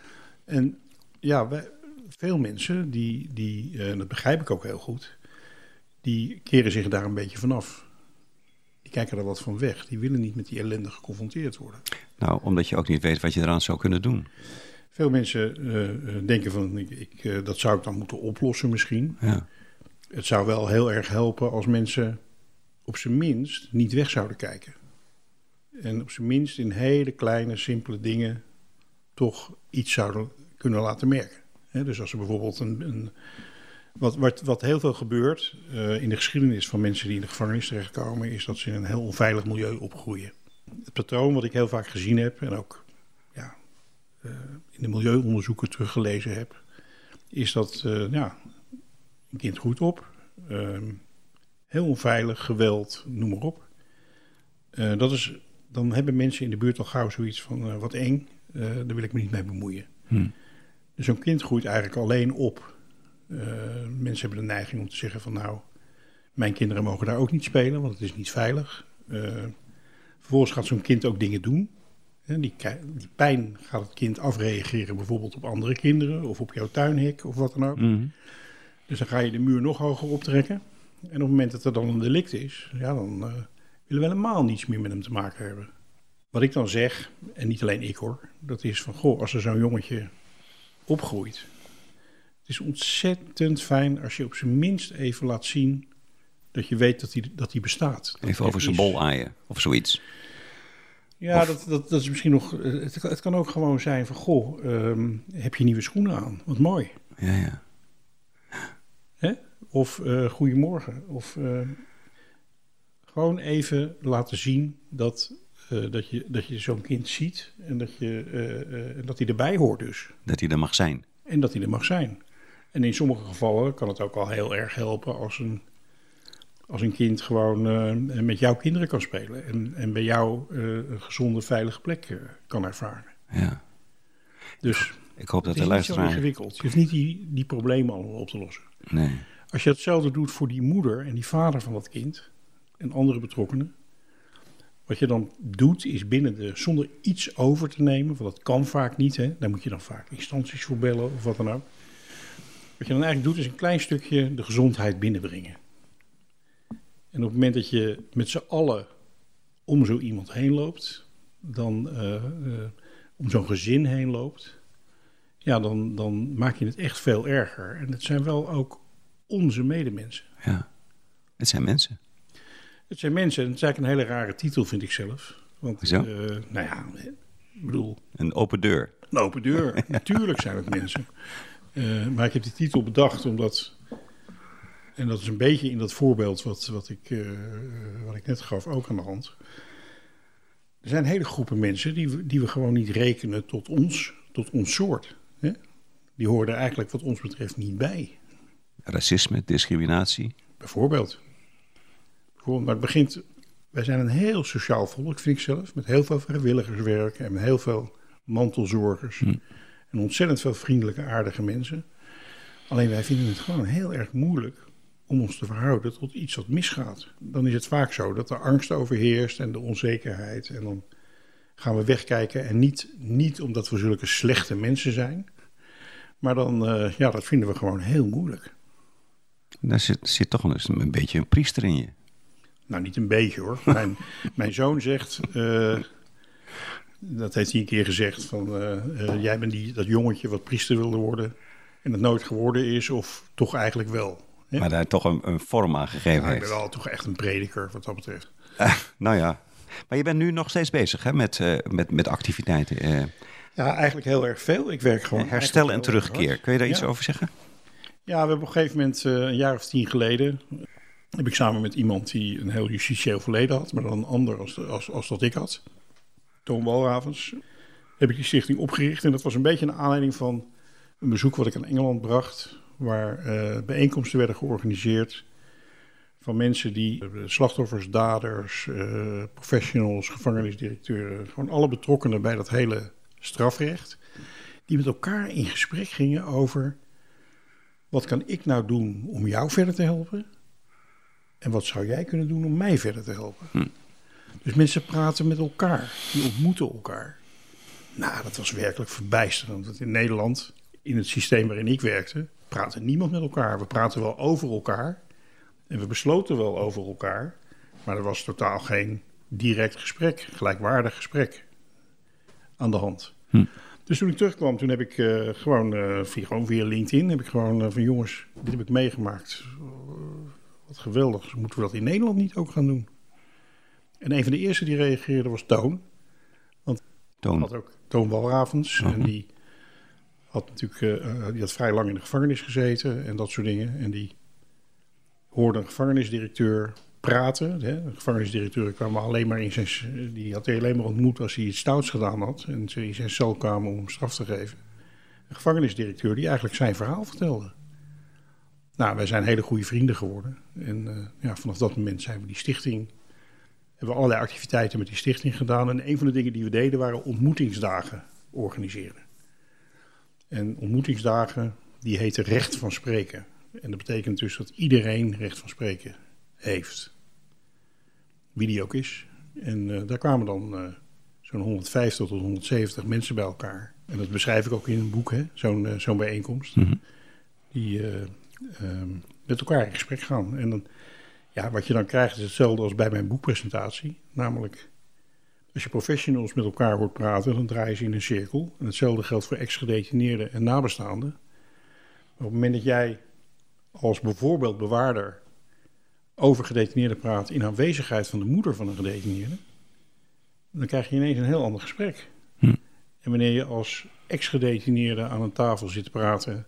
C: En ja, wij, veel mensen, die, die, uh, dat begrijp ik ook heel goed, die keren zich daar een beetje vanaf. Die kijken er wat van weg. Die willen niet met die ellende geconfronteerd worden.
B: Nou, omdat je ook niet weet wat je eraan zou kunnen doen.
C: Veel mensen uh, denken van, ik, ik, uh, dat zou ik dan moeten oplossen misschien.
B: Ja.
C: Het zou wel heel erg helpen als mensen op zijn minst niet weg zouden kijken. En op zijn minst in hele kleine, simpele dingen toch iets zouden kunnen laten merken. He, dus als er bijvoorbeeld een... een wat, wat, wat heel veel gebeurt uh, in de geschiedenis van mensen die in de gevangenis terechtkomen, is dat ze in een heel onveilig milieu opgroeien. Het patroon wat ik heel vaak gezien heb en ook ja, uh, in de milieuonderzoeken teruggelezen heb, is dat uh, ja, een kind groeit op, uh, heel onveilig, geweld, noem maar op. Uh, dat is, dan hebben mensen in de buurt al gauw zoiets van uh, wat eng, uh, daar wil ik me niet mee bemoeien. Hmm. Dus zo'n kind groeit eigenlijk alleen op Uh, mensen hebben de neiging om te zeggen van nou, mijn kinderen mogen daar ook niet spelen, want het is niet veilig. Uh, vervolgens gaat zo'n kind ook dingen doen. Die, die pijn gaat het kind afreageren bijvoorbeeld op andere kinderen of op jouw tuinhek of wat dan ook. Mm-hmm. Dus dan ga je de muur nog hoger optrekken. En op het moment dat er dan een delict is, ja, dan uh, willen we helemaal niets meer met hem te maken hebben. Wat ik dan zeg, en niet alleen ik hoor, dat is van goh, als er zo'n jongetje opgroeit. Het is ontzettend fijn als je op zijn minst even laat zien dat je weet dat hij dat hij bestaat. Dat
B: even over zijn bol aaien of zoiets.
C: Ja,
B: of...
C: dat, dat, dat is misschien nog... Het, het kan ook gewoon zijn van goh, um, heb je nieuwe schoenen aan? Wat mooi.
B: Ja, ja.
C: Hè? Of uh, goedemorgen. Of uh, gewoon even laten zien dat, uh, dat je, dat je zo'n kind ziet en dat, je, uh, uh, dat hij erbij hoort dus.
B: Dat hij er mag zijn.
C: En dat hij er mag zijn. En in sommige gevallen kan het ook al heel erg helpen als een, als een kind gewoon uh, met jouw kinderen kan spelen. En, en bij jou uh, een gezonde, veilige plek uh, kan ervaren.
B: Ja.
C: Dus
B: ik hoop dat
C: het
B: de luisteraar...
C: Het is niet zo ingewikkeld. Je hoeft niet die, die problemen allemaal op te lossen.
B: Nee.
C: Als je hetzelfde doet voor die moeder en die vader van dat kind en andere betrokkenen. Wat je dan doet is binnen de, zonder iets over te nemen, want dat kan vaak niet. Hè? Daar moet je dan vaak instanties voor bellen of wat dan ook. Wat je dan eigenlijk doet is een klein stukje de gezondheid binnenbrengen. En op het moment dat je met z'n allen om zo iemand heen loopt, dan uh, uh, om zo'n gezin heen loopt, ja, dan, dan maak je het echt veel erger. En het zijn wel ook onze medemensen.
B: Ja, het zijn mensen.
C: Het zijn mensen. En het is eigenlijk een hele rare titel, vind ik zelf. Want,
B: Zo?
C: Uh, nou ja, ik bedoel...
B: Een open deur.
C: Een open deur. Natuurlijk zijn het mensen. Uh, maar ik heb die titel bedacht omdat... En dat is een beetje in dat voorbeeld wat, wat, ik, uh, wat ik net gaf ook aan de hand. Er zijn hele groepen mensen die we, die we gewoon niet rekenen tot ons, tot ons soort. Hè? Die horen er eigenlijk wat ons betreft niet bij.
B: Racisme, discriminatie.
C: Bijvoorbeeld. Bijvoorbeeld, maar het begint... Wij zijn een heel sociaal volk, vind ik zelf. Met heel veel vrijwilligerswerk en met heel veel mantelzorgers. Hm. En ontzettend veel vriendelijke, aardige mensen. Alleen wij vinden het gewoon heel erg moeilijk om ons te verhouden tot iets wat misgaat. Dan is het vaak zo dat de angst overheerst en de onzekerheid. En dan gaan we wegkijken. En niet, niet omdat we zulke slechte mensen zijn. Maar dan, uh, ja, dat vinden we gewoon heel moeilijk.
B: Daar zit, zit toch een, een beetje een priester in je.
C: Nou, niet een beetje hoor. Mijn, mijn zoon zegt, uh, dat heeft hij een keer gezegd, van uh, uh, jij bent die, dat jongetje wat priester wilde worden en het nooit geworden is, of toch eigenlijk wel. Hè?
B: Maar daar toch een, een vorm aan gegeven
C: nou,
B: heeft.
C: Ik ben wel toch echt een prediker wat dat betreft.
B: Uh, nou ja, maar je bent nu nog steeds bezig hè, met, uh, met, met activiteiten. Uh,
C: ja, eigenlijk heel erg veel. Ik werk gewoon.
B: Herstel en terugkeer. Kun je daar iets
C: ja.
B: over zeggen?
C: Ja, we hebben op een gegeven moment, uh, een jaar of tien geleden, heb ik samen met iemand die een heel justitieel verleden had, maar dan een ander als, als, als dat ik had, Toon Walravens, heb ik die stichting opgericht. En dat was een beetje een aanleiding van een bezoek wat ik aan Engeland bracht, waar uh, bijeenkomsten werden georganiseerd van mensen die, uh, slachtoffers, daders, uh, professionals, gevangenisdirecteuren, gewoon alle betrokkenen bij dat hele strafrecht, die met elkaar in gesprek gingen over wat kan ik nou doen om jou verder te helpen? En wat zou jij kunnen doen om mij verder te helpen? Hm. Dus mensen praten met elkaar. Die ontmoeten elkaar. Nou, dat was werkelijk verbijsterend. Want in Nederland, in het systeem waarin ik werkte, praatte niemand met elkaar. We praten wel over elkaar. En we besloten wel over elkaar. Maar er was totaal geen direct gesprek, gelijkwaardig gesprek aan de hand. Hm. Dus toen ik terugkwam, toen heb ik uh, gewoon, uh, via, gewoon via LinkedIn, heb ik gewoon uh, van jongens, dit heb ik meegemaakt. Uh, wat geweldig, moeten we dat in Nederland niet ook gaan doen? En een van de eerste die reageerde was Toon. Want
B: Toon
C: had ook Toon Walravens. Uh-huh. En die had natuurlijk uh, die had vrij lang in de gevangenis gezeten en dat soort dingen. En die hoorde een gevangenisdirecteur praten. Hè. De gevangenisdirecteur kwam alleen maar in zijn, die had hij alleen maar ontmoet als hij iets stouts gedaan had. En ze in zijn cel kwamen om hem straf te geven. Een gevangenisdirecteur die eigenlijk zijn verhaal vertelde. Nou, wij zijn hele goede vrienden geworden. En uh, ja, vanaf dat moment zijn we die stichting, hebben we allerlei activiteiten met die stichting gedaan. En een van de dingen die we deden waren ontmoetingsdagen organiseren. En ontmoetingsdagen die heette recht van spreken. En dat betekent dus dat iedereen recht van spreken heeft. Wie die ook is. En uh, daar kwamen dan uh, zo'n honderdvijftig tot honderdzeventig mensen bij elkaar. En dat beschrijf ik ook in een boek, hè? Zo'n, uh, zo'n bijeenkomst.
B: Mm-hmm.
C: Die uh, um, met elkaar in gesprek gaan. En dan, ja, wat je dan krijgt is hetzelfde als bij mijn boekpresentatie. Namelijk, als je professionals met elkaar hoort praten, dan draaien ze in een cirkel. En hetzelfde geldt voor ex-gedetineerden en nabestaanden. Maar op het moment dat jij als bijvoorbeeld bewaarder over gedetineerden praat in aanwezigheid van de moeder van een gedetineerde, dan krijg je ineens een heel ander gesprek. Hm. En wanneer je als ex-gedetineerde aan een tafel zit te praten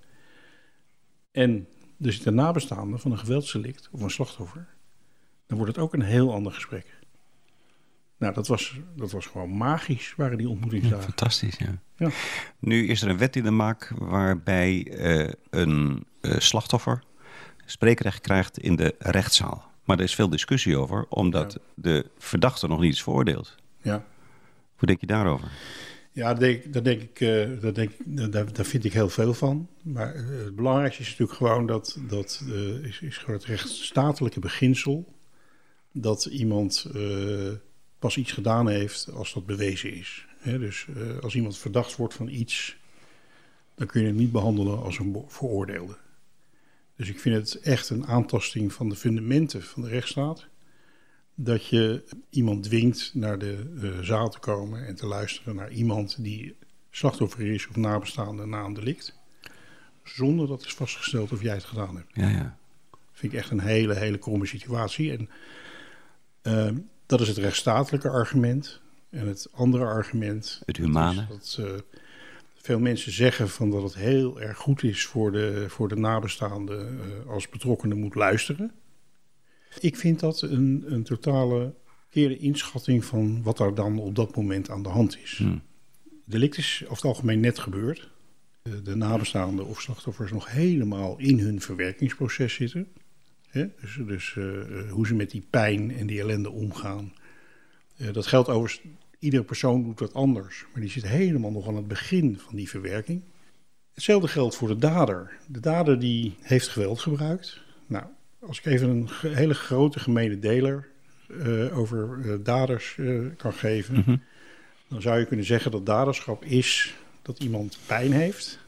C: en er zit een nabestaande van een geweldsdelict of een slachtoffer, dan wordt het ook een heel ander gesprek. Nou, dat was, dat was gewoon magisch, waren die ontmoetingsdagen.
B: Ja, fantastisch, ja.
C: ja.
B: Nu is er een wet in de maak waarbij uh, een uh, slachtoffer spreekrecht krijgt in de rechtszaal. Maar er is veel discussie over, omdat ja. de verdachte nog niet is veroordeeld.
C: Ja.
B: Hoe denk je daarover?
C: Ja, daar denk, daar denk ik, uh, daar, denk, daar, daar vind ik heel veel van. Maar uh, het belangrijkste is natuurlijk gewoon dat, dat uh, is, is gewoon het rechtsstatelijke beginsel dat iemand uh, pas iets gedaan heeft als dat bewezen is. He, dus uh, als iemand verdacht wordt van iets, dan kun je hem niet behandelen als een veroordeelde. Dus ik vind het echt een aantasting van de fundamenten van de rechtsstaat, dat je iemand dwingt naar de uh, zaal te komen en te luisteren naar iemand die slachtoffer is of nabestaande na een delict, zonder dat is vastgesteld of jij het gedaan hebt.
B: Ja, ja.
C: Dat vind ik echt een hele, hele kromme situatie. En uh, dat is het rechtsstatelijke argument. En het andere argument,
B: het humane,
C: dat, uh, veel mensen zeggen van dat het heel erg goed is voor de, voor de nabestaande uh, als betrokkenen moet luisteren. Ik vind dat een, een totale verkeerde inschatting van wat er dan op dat moment aan de hand is. Hmm. Delict is over het algemeen net gebeurd. De, de nabestaanden of slachtoffers nog helemaal in hun verwerkingsproces zitten. He? Dus, dus uh, hoe ze met die pijn en die ellende omgaan. Uh, dat geldt overigens, iedere persoon doet dat anders. Maar die zit helemaal nog aan het begin van die verwerking. Hetzelfde geldt voor de dader. De dader die heeft geweld gebruikt. Nou, als ik even een ge- hele grote gemene deler uh, over uh, daders uh, kan geven, mm-hmm. dan zou je kunnen zeggen dat daderschap is dat iemand pijn heeft,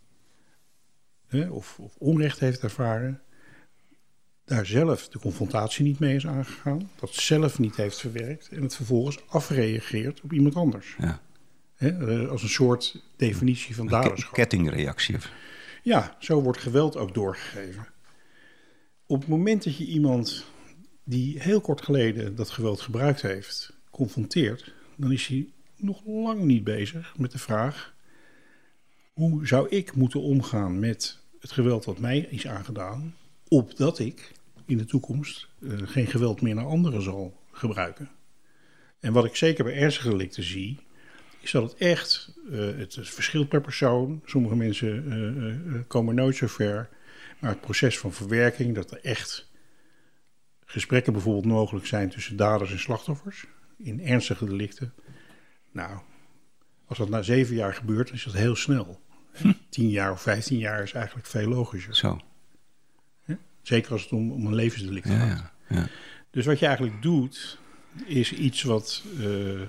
C: hè, of, of onrecht heeft ervaren, daar zelf de confrontatie niet mee is aangegaan, dat zelf niet heeft verwerkt en het vervolgens afreageert op iemand anders.
B: Ja.
C: Hè, uh, als een soort definitie van daderschap.
B: Een kettingreactie.
C: Ja, zo wordt geweld ook doorgegeven. Op het moment dat je iemand die heel kort geleden dat geweld gebruikt heeft, confronteert, dan is hij nog lang niet bezig met de vraag: hoe zou ik moeten omgaan met het geweld dat mij is aangedaan, opdat ik in de toekomst uh, geen geweld meer naar anderen zal gebruiken. En wat ik zeker bij ernstige delicten zie, is dat het echt, uh, het verschilt per persoon. Sommige mensen uh, uh, komen nooit zo ver. Maar het proces van verwerking, dat er echt gesprekken bijvoorbeeld mogelijk zijn tussen daders en slachtoffers in ernstige delicten. Nou, als dat na zeven jaar gebeurt, dan is dat heel snel. Hm. Tien jaar of vijftien jaar is eigenlijk veel logischer.
B: Zo.
C: Ja? Zeker als het om, om een levensdelict
B: ja,
C: gaat.
B: Ja, ja.
C: Dus wat je eigenlijk doet, is iets wat uh,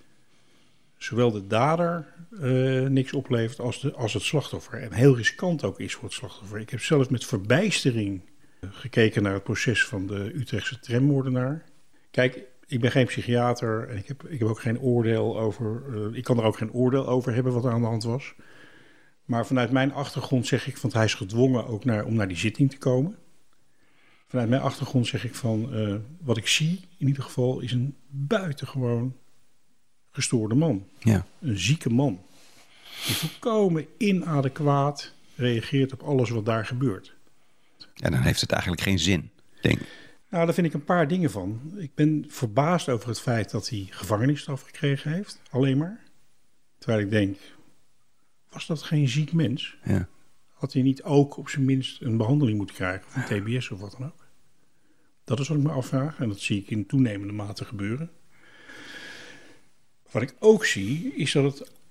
C: zowel de dader uh, niks oplevert als, de, als het slachtoffer. En heel riskant ook is voor het slachtoffer. Ik heb zelf met verbijstering gekeken naar het proces van de Utrechtse trammoordenaar. Kijk, ik ben geen psychiater en ik heb, ik heb ook geen oordeel over. Uh, ik kan er ook geen oordeel over hebben wat er aan de hand was. Maar vanuit mijn achtergrond zeg ik, want hij is gedwongen ook naar, om naar die zitting te komen. Vanuit mijn achtergrond zeg ik van, uh, wat ik zie in ieder geval is een buitengewoon gestoorde man.
B: Ja. Een
C: zieke man. Die volkomen inadequaat reageert op alles wat daar gebeurt.
B: En dan heeft het eigenlijk geen zin, denk ik.
C: Nou, daar vind ik een paar dingen van. Ik ben verbaasd over het feit dat hij gevangenisstraf gekregen heeft. Alleen maar. Terwijl ik denk, was dat geen ziek mens?
B: Ja.
C: Had hij niet ook op zijn minst een behandeling moeten krijgen? Of een T B S of wat dan ook? Dat is wat ik me afvraag. En dat zie ik in toenemende mate gebeuren. Wat ik ook zie, is dat het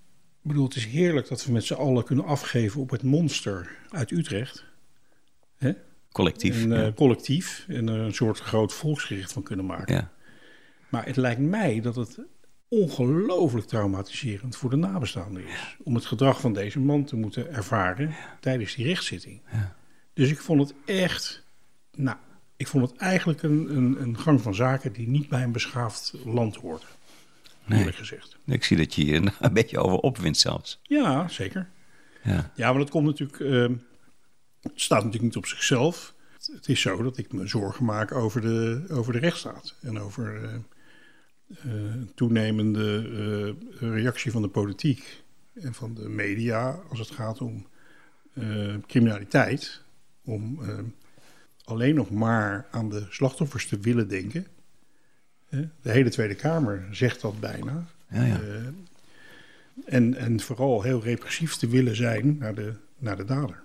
C: Ik bedoel, het is heerlijk dat we met z'n allen kunnen afgeven op het monster uit Utrecht. Hè?
B: Collectief.
C: En, uh,
B: ja.
C: collectief. En er een soort groot volksgericht van kunnen maken.
B: Ja.
C: Maar het lijkt mij dat het ongelooflijk traumatiserend voor de nabestaanden is. Ja. Om het gedrag van deze man te moeten ervaren ja. tijdens die rechtszitting. Ja. Dus ik vond het echt... Nou, ik vond het eigenlijk een, een, een gang van zaken die niet bij een beschaafd land hoort. Nee. Eerlijk gezegd.
B: Ik zie dat je hier een beetje over opwindt zelfs.
C: Ja, zeker.
B: Ja,
C: ja maar dat komt natuurlijk... Uh, het staat natuurlijk niet op zichzelf. Het is zo dat ik me zorgen maak over de, over de rechtsstaat. En over uh, uh, toenemende uh, reactie van de politiek en van de media als het gaat om uh, criminaliteit. Om uh, alleen nog maar aan de slachtoffers te willen denken. Uh, de hele Tweede Kamer zegt dat bijna.
B: Ja, ja.
C: Uh, en, en vooral heel repressief te willen zijn naar de, naar de dader.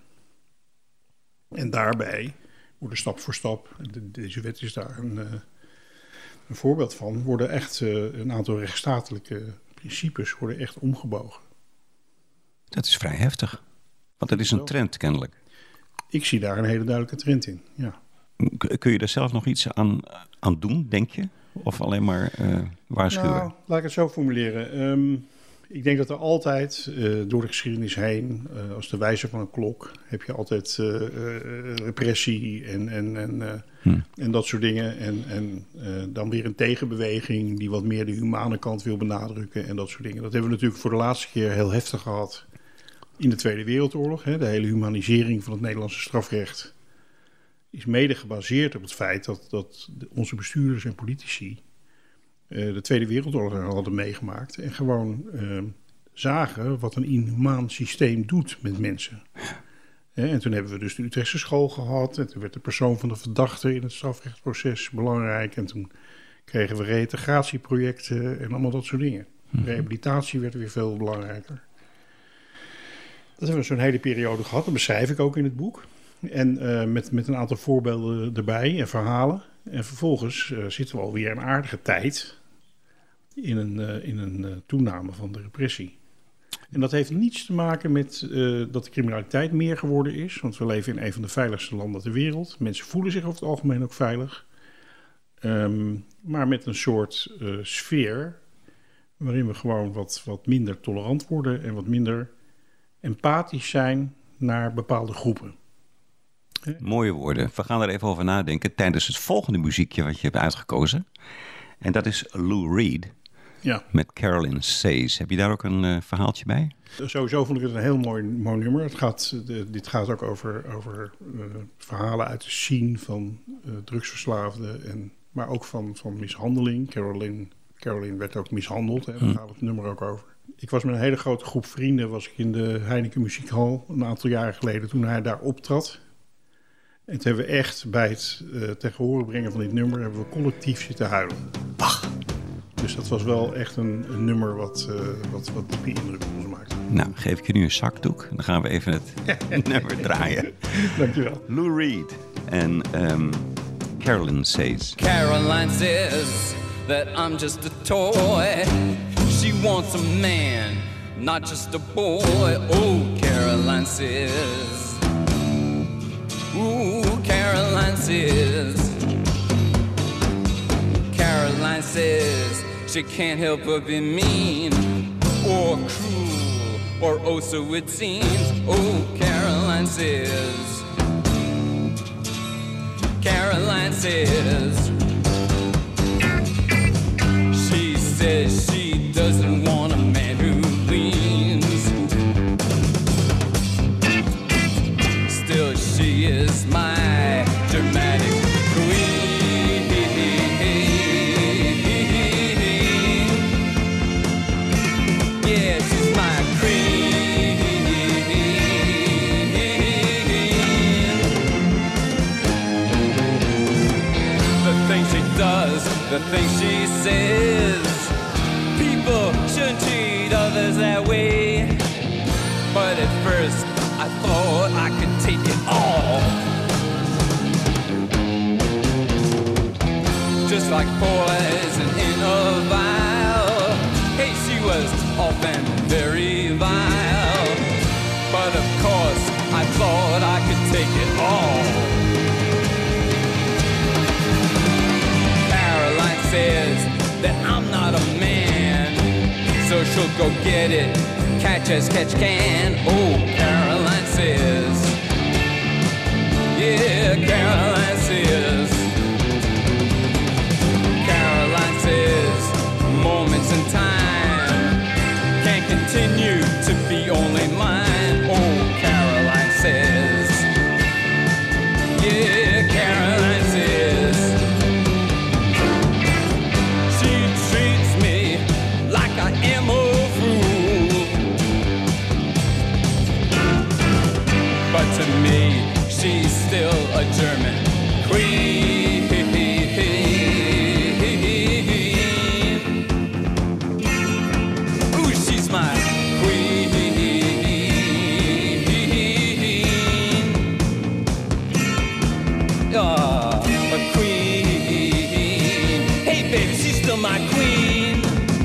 C: En daarbij worden stap voor stap, de, deze wet is daar een, uh, een voorbeeld van, worden echt uh, een aantal rechtsstatelijke principes worden echt omgebogen.
B: Dat is vrij heftig. Want dat is een trend kennelijk.
C: Ik zie daar een hele duidelijke trend in, ja.
B: Kun je er zelf nog iets aan, aan doen, denk je? Of alleen maar uh, waarschuwen?
C: Nou, laat ik het zo formuleren. Um, ik denk dat er altijd, uh, door de geschiedenis heen, uh, als de wijzer van een klok, heb je altijd uh, uh, repressie en, en, en, uh, hm. en dat soort dingen. En, en uh, dan weer een tegenbeweging die wat meer de humane kant wil benadrukken en dat soort dingen. Dat hebben we natuurlijk voor de laatste keer heel heftig gehad in de Tweede Wereldoorlog. Hè. De hele humanisering van het Nederlandse strafrecht is mede gebaseerd op het feit dat, dat onze bestuurders en politici uh, de Tweede Wereldoorlog hadden meegemaakt en gewoon uh, zagen wat een inhumaan systeem doet met mensen. Hè, en toen hebben we dus de Utrechtse school gehad en toen werd de persoon van de verdachte in het strafrechtsproces belangrijk en toen kregen we reïntegratieprojecten en allemaal dat soort dingen. Mm-hmm. Rehabilitatie werd weer veel belangrijker. Dat hebben we zo'n hele periode gehad, dat beschrijf ik ook in het boek. En uh, met, met een aantal voorbeelden erbij en verhalen. En vervolgens uh, zitten we alweer een aardige tijd in een, uh, in een uh, toename van de repressie. En dat heeft niets te maken met uh, dat de criminaliteit meer geworden is. Want we leven in een van de veiligste landen ter wereld. Mensen voelen zich over het algemeen ook veilig. Um, maar met een soort uh, sfeer waarin we gewoon wat, wat minder tolerant worden en wat minder empathisch zijn naar bepaalde groepen.
B: Mooie woorden. We gaan er even over nadenken tijdens het volgende muziekje wat je hebt uitgekozen. En dat is Lou Reed
C: ja.
B: met Carolyn Says. Heb je daar ook een uh, verhaaltje bij?
C: Sowieso vond ik het een heel mooi, mooi nummer. Het gaat, de, dit gaat ook over, over uh, verhalen uit de scene van uh, drugsverslaafden, en, maar ook van, van mishandeling. Carolyn, Carolyn werd ook mishandeld, hè, daar hmm. gaat het nummer ook over. Ik was met een hele grote groep vrienden was ik in de Heineken Muziekhal een aantal jaren geleden toen hij daar optrad. En toen hebben we echt bij het uh, tegen horen brengen van dit nummer hebben we collectief zitten huilen.
B: Ach.
C: Dus dat was wel echt een, een nummer wat, uh, wat, wat diepe indruk op ons maakte.
B: Nou, geef ik je nu een zakdoek. Dan gaan we even het nummer draaien.
C: Dankjewel.
B: Lou Reed en um, Carolyn Says.
E: Caroline says that I'm just a toy. She wants a man, not just a boy. Oh, Caroline says. Ooh, Caroline says. Caroline says she can't help but be mean or cruel or oh so it seems. Oh, Caroline says. Caroline says. She says she doesn't want a man who leans. Still, she is my dramatic queen. Yeah, she's my queen. The things she does, the things she says, people shouldn't treat others that way. But at first I thought I could take it all, just like poison in a vial. Hey, she was often very vile. she'll go get it, catch as catch can. Oh, Caroline says, yeah, Caroline says, Caroline says, moments in time can't continue to be only mine. Oh, Caroline says, yeah, Caroline says, she treats me like I am a fool, but to me she's still a German queen. Ooh, she's my queen. Ah, a queen. Hey, baby, she's still my queen.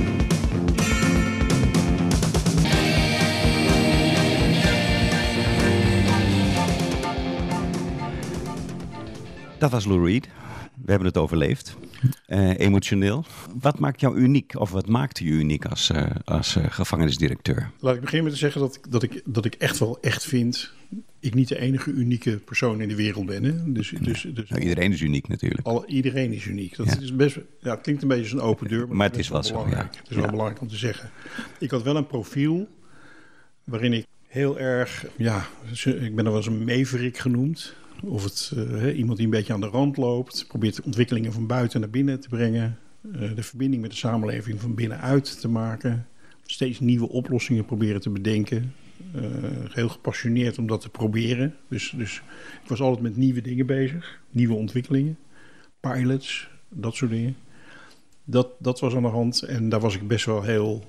B: Dat was Lou Reed. We hebben het overleefd. Uh, emotioneel. Wat maakt jou uniek? Of wat maakte je uniek als, uh, als uh, gevangenisdirecteur?
C: Laat ik beginnen met te zeggen dat ik, dat, ik, dat ik echt wel echt vind... ik niet de enige unieke persoon in de wereld ben. Hè? Dus,
B: Ja.
C: dus, dus
B: Nou, iedereen is uniek natuurlijk.
C: Al, iedereen is uniek. Dat
B: Ja.
C: is best, ja, het klinkt een beetje als een open deur. Maar,
B: Maar
C: dat
B: het is wel zo,
C: belangrijk.
B: ja.
C: Het is wel
B: Ja.
C: belangrijk om te zeggen. Ik had wel een profiel waarin ik heel erg... Ja, ik ben er wel eens een meeverik genoemd. Of het uh, iemand die een beetje aan de rand loopt. Probeert de ontwikkelingen van buiten naar binnen te brengen. Uh, de verbinding met de samenleving van binnenuit te maken. Steeds nieuwe oplossingen proberen te bedenken. Uh, heel gepassioneerd om dat te proberen. Dus, dus ik was altijd met nieuwe dingen bezig. Nieuwe ontwikkelingen. Pilots, dat soort dingen. Dat, dat was aan de hand. En daar was ik best wel heel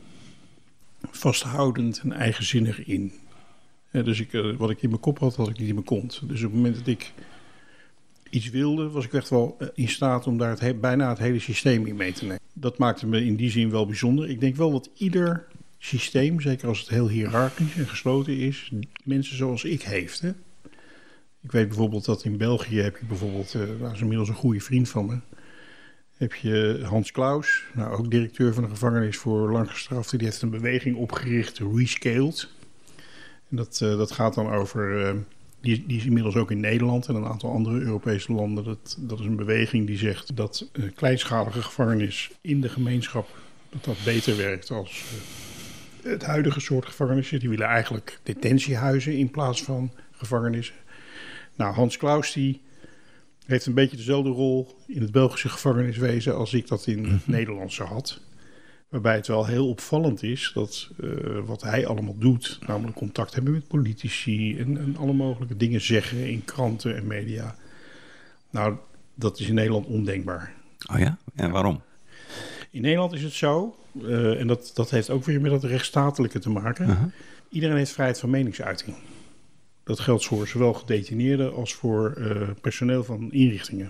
C: vasthoudend en eigenzinnig in. Ja, dus ik, uh, wat ik in mijn kop had, had ik niet in mijn kont. Dus op het moment dat ik iets wilde, was ik echt wel uh, in staat om daar het he- bijna het hele systeem in mee te nemen. Dat maakte me in die zin wel bijzonder. Ik denk wel dat ieder systeem, zeker als het heel hiërarchisch en gesloten is, mensen zoals ik heeft. Hè? Ik weet bijvoorbeeld dat in België heb je bijvoorbeeld, uh, dat is inmiddels een goede vriend van me, heb je Hans Claus, nou ook directeur van de gevangenis voor langgestraften. Die heeft een beweging opgericht, Rescaled. En dat, uh, dat gaat dan over, uh, die, die is inmiddels ook in Nederland en een aantal andere Europese landen. Dat, dat is een beweging die zegt dat uh, kleinschalige gevangenis in de gemeenschap, dat dat beter werkt als uh, het huidige soort gevangenissen. Die willen eigenlijk detentiehuizen in plaats van gevangenissen. Nou, Hans Claus die heeft een beetje dezelfde rol in het Belgische gevangeniswezen als ik dat in het Nederlandse had. Waarbij het wel heel opvallend is dat uh, wat hij allemaal doet, namelijk contact hebben met politici en, en alle mogelijke dingen zeggen in kranten en media. Nou, dat is in Nederland ondenkbaar.
B: Oh ja? En waarom?
C: In Nederland is het zo, uh, en dat, dat heeft ook weer met dat rechtsstatelijke te maken. Uh-huh. Iedereen heeft vrijheid van meningsuiting. Dat geldt voor zowel gedetineerden als voor uh, personeel van inrichtingen.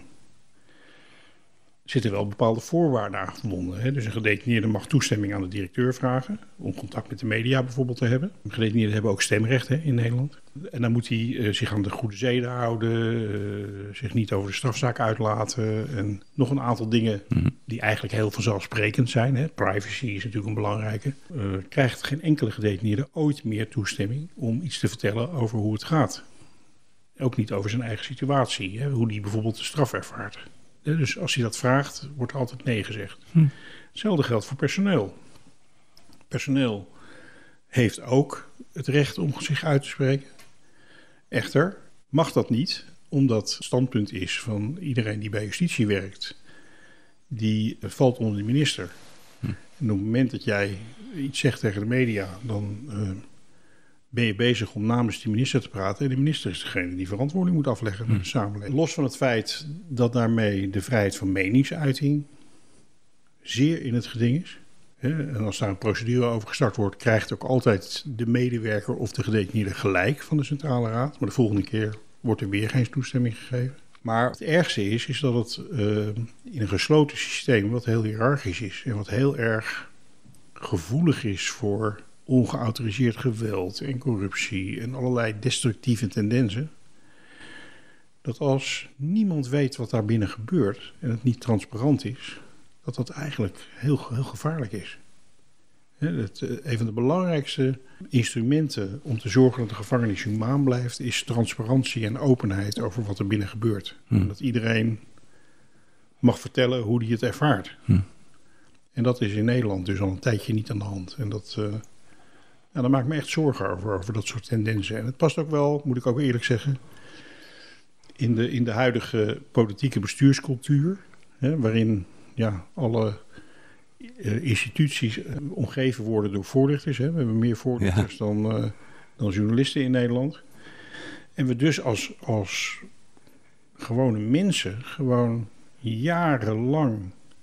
C: Er zitten wel bepaalde voorwaarden aan verbonden. Hè? Dus een gedetineerde mag toestemming aan de directeur vragen om contact met de media bijvoorbeeld te hebben. Gedetineerden hebben ook stemrecht hè, in Nederland. En dan moet hij uh, zich aan de goede zeden houden, uh, zich niet over de strafzaak uitlaten en nog een aantal dingen mm-hmm. die eigenlijk heel vanzelfsprekend zijn. Hè? Privacy is natuurlijk een belangrijke. Uh, krijgt geen enkele gedetineerde ooit meer toestemming om iets te vertellen over hoe het gaat. Ook niet over zijn eigen situatie, hè? Hoe hij bijvoorbeeld de straf ervaart. Dus als hij dat vraagt, wordt er altijd nee gezegd. Hm. Hetzelfde geldt voor personeel. Personeel heeft ook het recht om zich uit te spreken. Echter mag dat niet, omdat het standpunt is van iedereen die bij justitie werkt. Die valt onder de minister. Hm. En op het moment dat jij iets zegt tegen de media, dan uh, ben je bezig om namens die minister te praten. En de minister is degene die verantwoording moet afleggen naar de samenleving. Los van het feit dat daarmee de vrijheid van meningsuiting zeer in het geding is. En als daar een procedure over gestart wordt, krijgt ook altijd de medewerker of de gedetineerde gelijk van de Centrale Raad. Maar de volgende keer wordt er weer geen toestemming gegeven. Maar het ergste is, is dat het uh, in een gesloten systeem wat heel hiërarchisch is en wat heel erg gevoelig is voor ongeautoriseerd geweld en corruptie en allerlei destructieve tendensen. Dat als niemand weet wat daar binnen gebeurt en het niet transparant is, dat dat eigenlijk heel, heel gevaarlijk is. Het, een van de belangrijkste instrumenten om te zorgen dat de gevangenis humaan blijft, is transparantie en openheid over wat er binnen gebeurt. Hm. En dat iedereen mag vertellen hoe hij het ervaart. Hm. En dat is in Nederland dus al een tijdje niet aan de hand. En dat, uh, ja, daar maak ik me echt zorgen over, over dat soort tendensen. En het past ook wel, moet ik ook eerlijk zeggen, in de, in de huidige politieke bestuurscultuur, hè, waarin ja, alle uh, instituties uh, omgeven worden door voorlichters. Hè. We hebben meer voorlichters ja. dan, uh, dan journalisten in Nederland. En we dus als, als gewone mensen gewoon jarenlang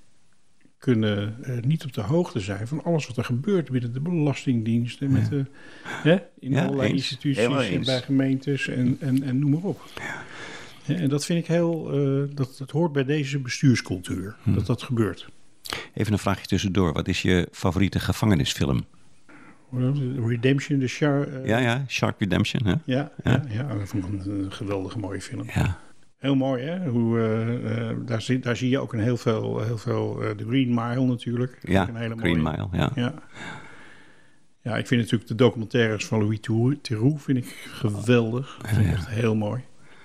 C: kunnen uh, niet op de hoogte zijn van alles wat er gebeurt binnen de Belastingdienst en met de, ja. hè, in ja, allerlei eens. instituties en bij gemeentes en, en, en noem maar op. Ja. Ja, en dat vind ik heel, uh, dat, dat hoort bij deze bestuurscultuur, hmm. dat dat gebeurt.
B: Even een vraagje tussendoor. Wat is je favoriete gevangenisfilm?
C: Redemption, de Shark... Uh,
B: ja, ja, Shark Redemption. Hè?
C: Ja, ja. Ja, ja, dat vond ik een geweldige mooie film. Ja. Heel mooi, hè? Hoe, uh, uh, daar, zie, daar zie je ook een heel veel, heel veel uh, de Green Mile natuurlijk.
B: Ja,
C: een hele
B: Green
C: mooie.
B: Mile, ja.
C: ja. Ja, ik vind natuurlijk de documentaires van Louis Theroux vind ik geweldig. Dat vind ik echt heel mooi.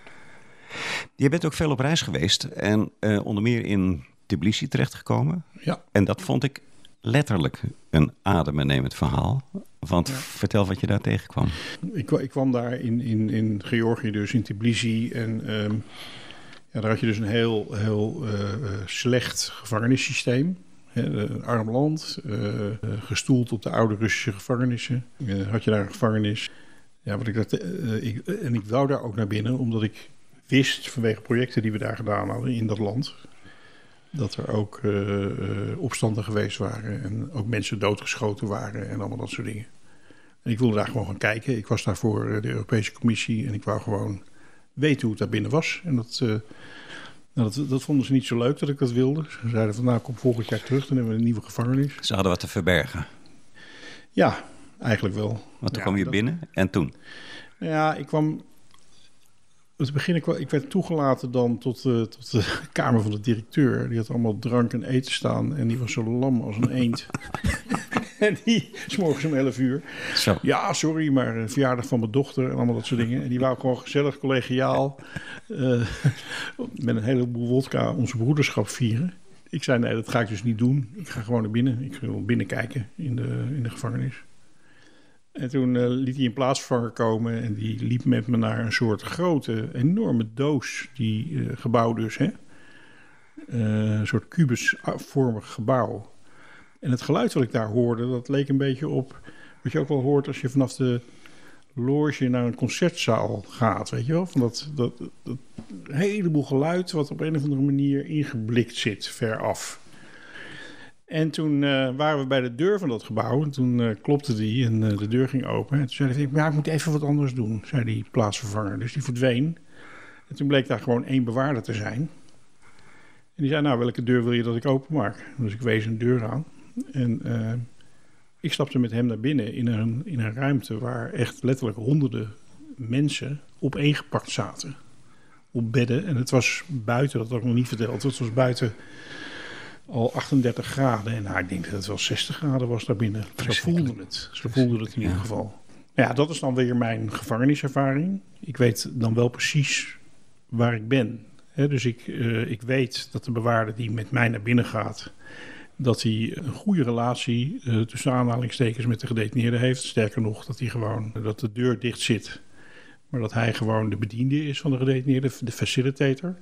B: Je bent ook veel op reis geweest en uh, onder meer in Tbilisi terechtgekomen.
C: Ja.
B: En dat vond ik letterlijk een adembenemend verhaal. Want ja. vertel wat je daar tegenkwam.
C: Ik, ik kwam daar in, in, in Georgië, dus in Tbilisi. En um, ja, daar had je dus een heel, heel uh, uh, slecht gevangenissysteem. Een arm land, uh, gestoeld op de oude Russische gevangenissen. Uh, had je daar een gevangenis. Ja, wat ik dat, uh, ik, en ik wou daar ook naar binnen, omdat ik wist vanwege projecten die we daar gedaan hadden in dat land, dat er ook uh, uh, opstanden geweest waren en ook mensen doodgeschoten waren en allemaal dat soort dingen. En ik wilde daar gewoon gaan kijken. Ik was daar voor de Europese Commissie en ik wou gewoon weten hoe het daar binnen was. En dat, uh, nou, dat, dat vonden ze niet zo leuk dat ik dat wilde. Ze zeiden van nou, kom volgend jaar terug, dan hebben we een nieuwe gevangenis.
B: Ze hadden wat te verbergen.
C: Ja, eigenlijk wel.
B: Want toen
C: ja,
B: kwam je
C: dat,
B: binnen en toen?
C: Ja, ik kwam... Te beginnen, ik werd toegelaten dan tot, uh, tot de kamer van de directeur. Die had allemaal drank en eten staan. En die was zo lam als een eend. En die, 's morgens om elf uur. Zo. Ja, sorry, maar een verjaardag van mijn dochter en allemaal dat soort dingen. En die wou gewoon gezellig, collegiaal, uh, met een heleboel wodka onze broederschap vieren. Ik zei, nee, dat ga ik dus niet doen. Ik ga gewoon naar binnen. Ik wil binnen kijken in de, in de gevangenis. En toen uh, liet hij een plaatsvervanger komen en die liep met me naar een soort grote, enorme doos, die uh, gebouw dus, hè? Uh, een soort kubusvormig gebouw. En het geluid wat ik daar hoorde, dat leek een beetje op wat je ook wel hoort als je vanaf de loge naar een concertzaal gaat, weet je wel? Van dat, dat, dat heleboel geluid wat op een of andere manier ingeblikt zit, veraf. En toen uh, waren we bij de deur van dat gebouw. En toen uh, klopte die en uh, de deur ging open. En toen zei hij, ja, ik moet even wat anders doen, zei die plaatsvervanger. Dus die verdween. En toen bleek daar gewoon één bewaarder te zijn. En die zei, nou, welke deur wil je dat ik openmaak? Dus ik wees een deur aan. En uh, ik stapte met hem naar binnen in een, in een ruimte waar echt letterlijk honderden mensen opeengepakt zaten. Op bedden. En het was buiten, dat had ik nog niet verteld. Het was buiten al achtendertig graden. En nou, ik denk dat het wel zestig graden was daarbinnen. Zo voelden het. Zo voelden het in ieder geval. Ja, dat is dan weer mijn gevangeniservaring. Ik weet dan wel precies waar ik ben. He, dus ik, uh, ik weet dat de bewaarder die met mij naar binnen gaat, dat hij een goede relatie uh, tussen aanhalingstekens met de gedetineerde heeft. Sterker nog, dat hij gewoon dat de deur dicht zit. Maar dat hij gewoon de bediende is van de gedetineerde, de facilitator.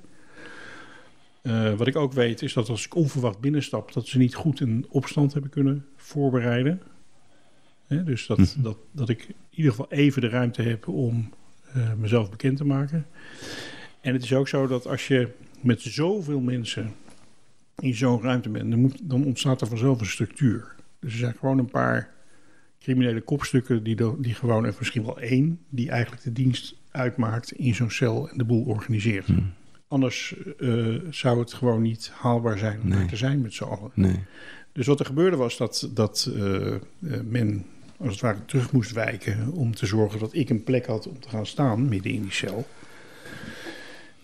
C: Uh, wat ik ook weet is dat als ik onverwacht binnenstap, dat ze niet goed een opstand hebben kunnen voorbereiden. He, dus dat, hm. dat, dat ik in ieder geval even de ruimte heb om uh, mezelf bekend te maken. En het is ook zo dat als je met zoveel mensen in zo'n ruimte bent, dan, moet, dan ontstaat er vanzelf een structuur. Dus er zijn gewoon een paar criminele kopstukken die, do, die gewoon, of misschien wel één, die eigenlijk de dienst uitmaakt in zo'n cel en de boel organiseert. Hmm. Anders uh, zou het gewoon niet haalbaar zijn om nee. daar te zijn met z'n allen. Nee. Dus wat er gebeurde was dat, dat uh, uh, men als het ware terug moest wijken om te zorgen dat ik een plek had om te gaan staan midden in die cel.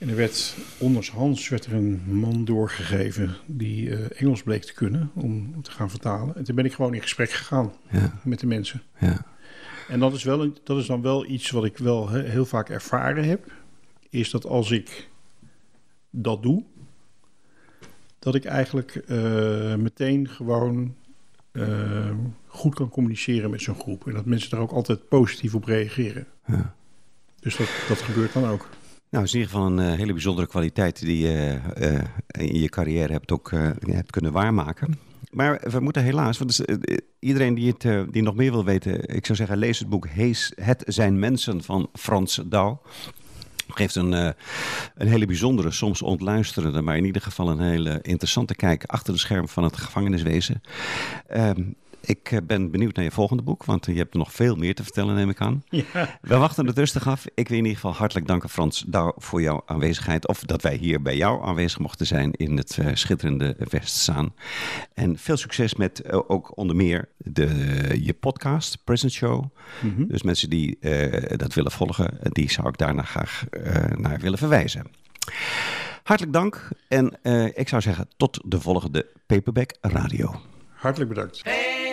C: En er werd, onderhands werd er een man doorgegeven die uh, Engels bleek te kunnen om, om te gaan vertalen. En toen ben ik gewoon in gesprek gegaan ja. met de mensen.
B: Ja.
C: En dat is, wel een, dat is dan wel iets wat ik wel he, heel vaak ervaren heb. Is dat als ik dat doe, dat ik eigenlijk uh, meteen gewoon uh, goed kan communiceren met zo'n groep. En dat mensen daar ook altijd positief op reageren. Ja. Dus dat, dat gebeurt dan ook.
B: Nou, het is in ieder geval een uh, hele bijzondere kwaliteit die je uh, uh, in je carrière hebt ook uh, hebt kunnen waarmaken. Maar we moeten helaas, want dus, uh, iedereen die, het, uh, die nog meer wil weten, ik zou zeggen, lees het boek Hees, Het zijn mensen van Frans Douw. Geeft een, uh, een hele bijzondere, soms ontluisterende, maar in ieder geval een hele interessante kijk achter de scherm van het gevangeniswezen. Um, Ik ben benieuwd naar je volgende boek, want je hebt er nog veel meer te vertellen, neem ik aan. Ja. We wachten het rustig af. Ik wil in ieder geval hartelijk danken, Frans Douw, voor jouw aanwezigheid. Of dat wij hier bij jou aanwezig mochten zijn in het uh, schitterende Westzaan. En veel succes met uh, ook onder meer de, uh, je podcast, Prison Show. Mm-hmm. Dus mensen die uh, dat willen volgen, die zou ik daarna graag uh, naar willen verwijzen. Hartelijk dank en uh, ik zou zeggen tot de volgende Paperback Radio.
C: Hartelijk bedankt.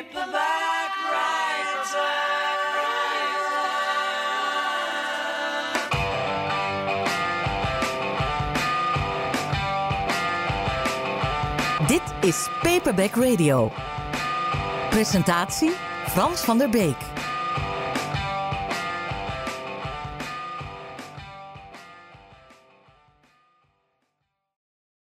A: Dit is Paperback Radio. Presentatie Frans van der Beek.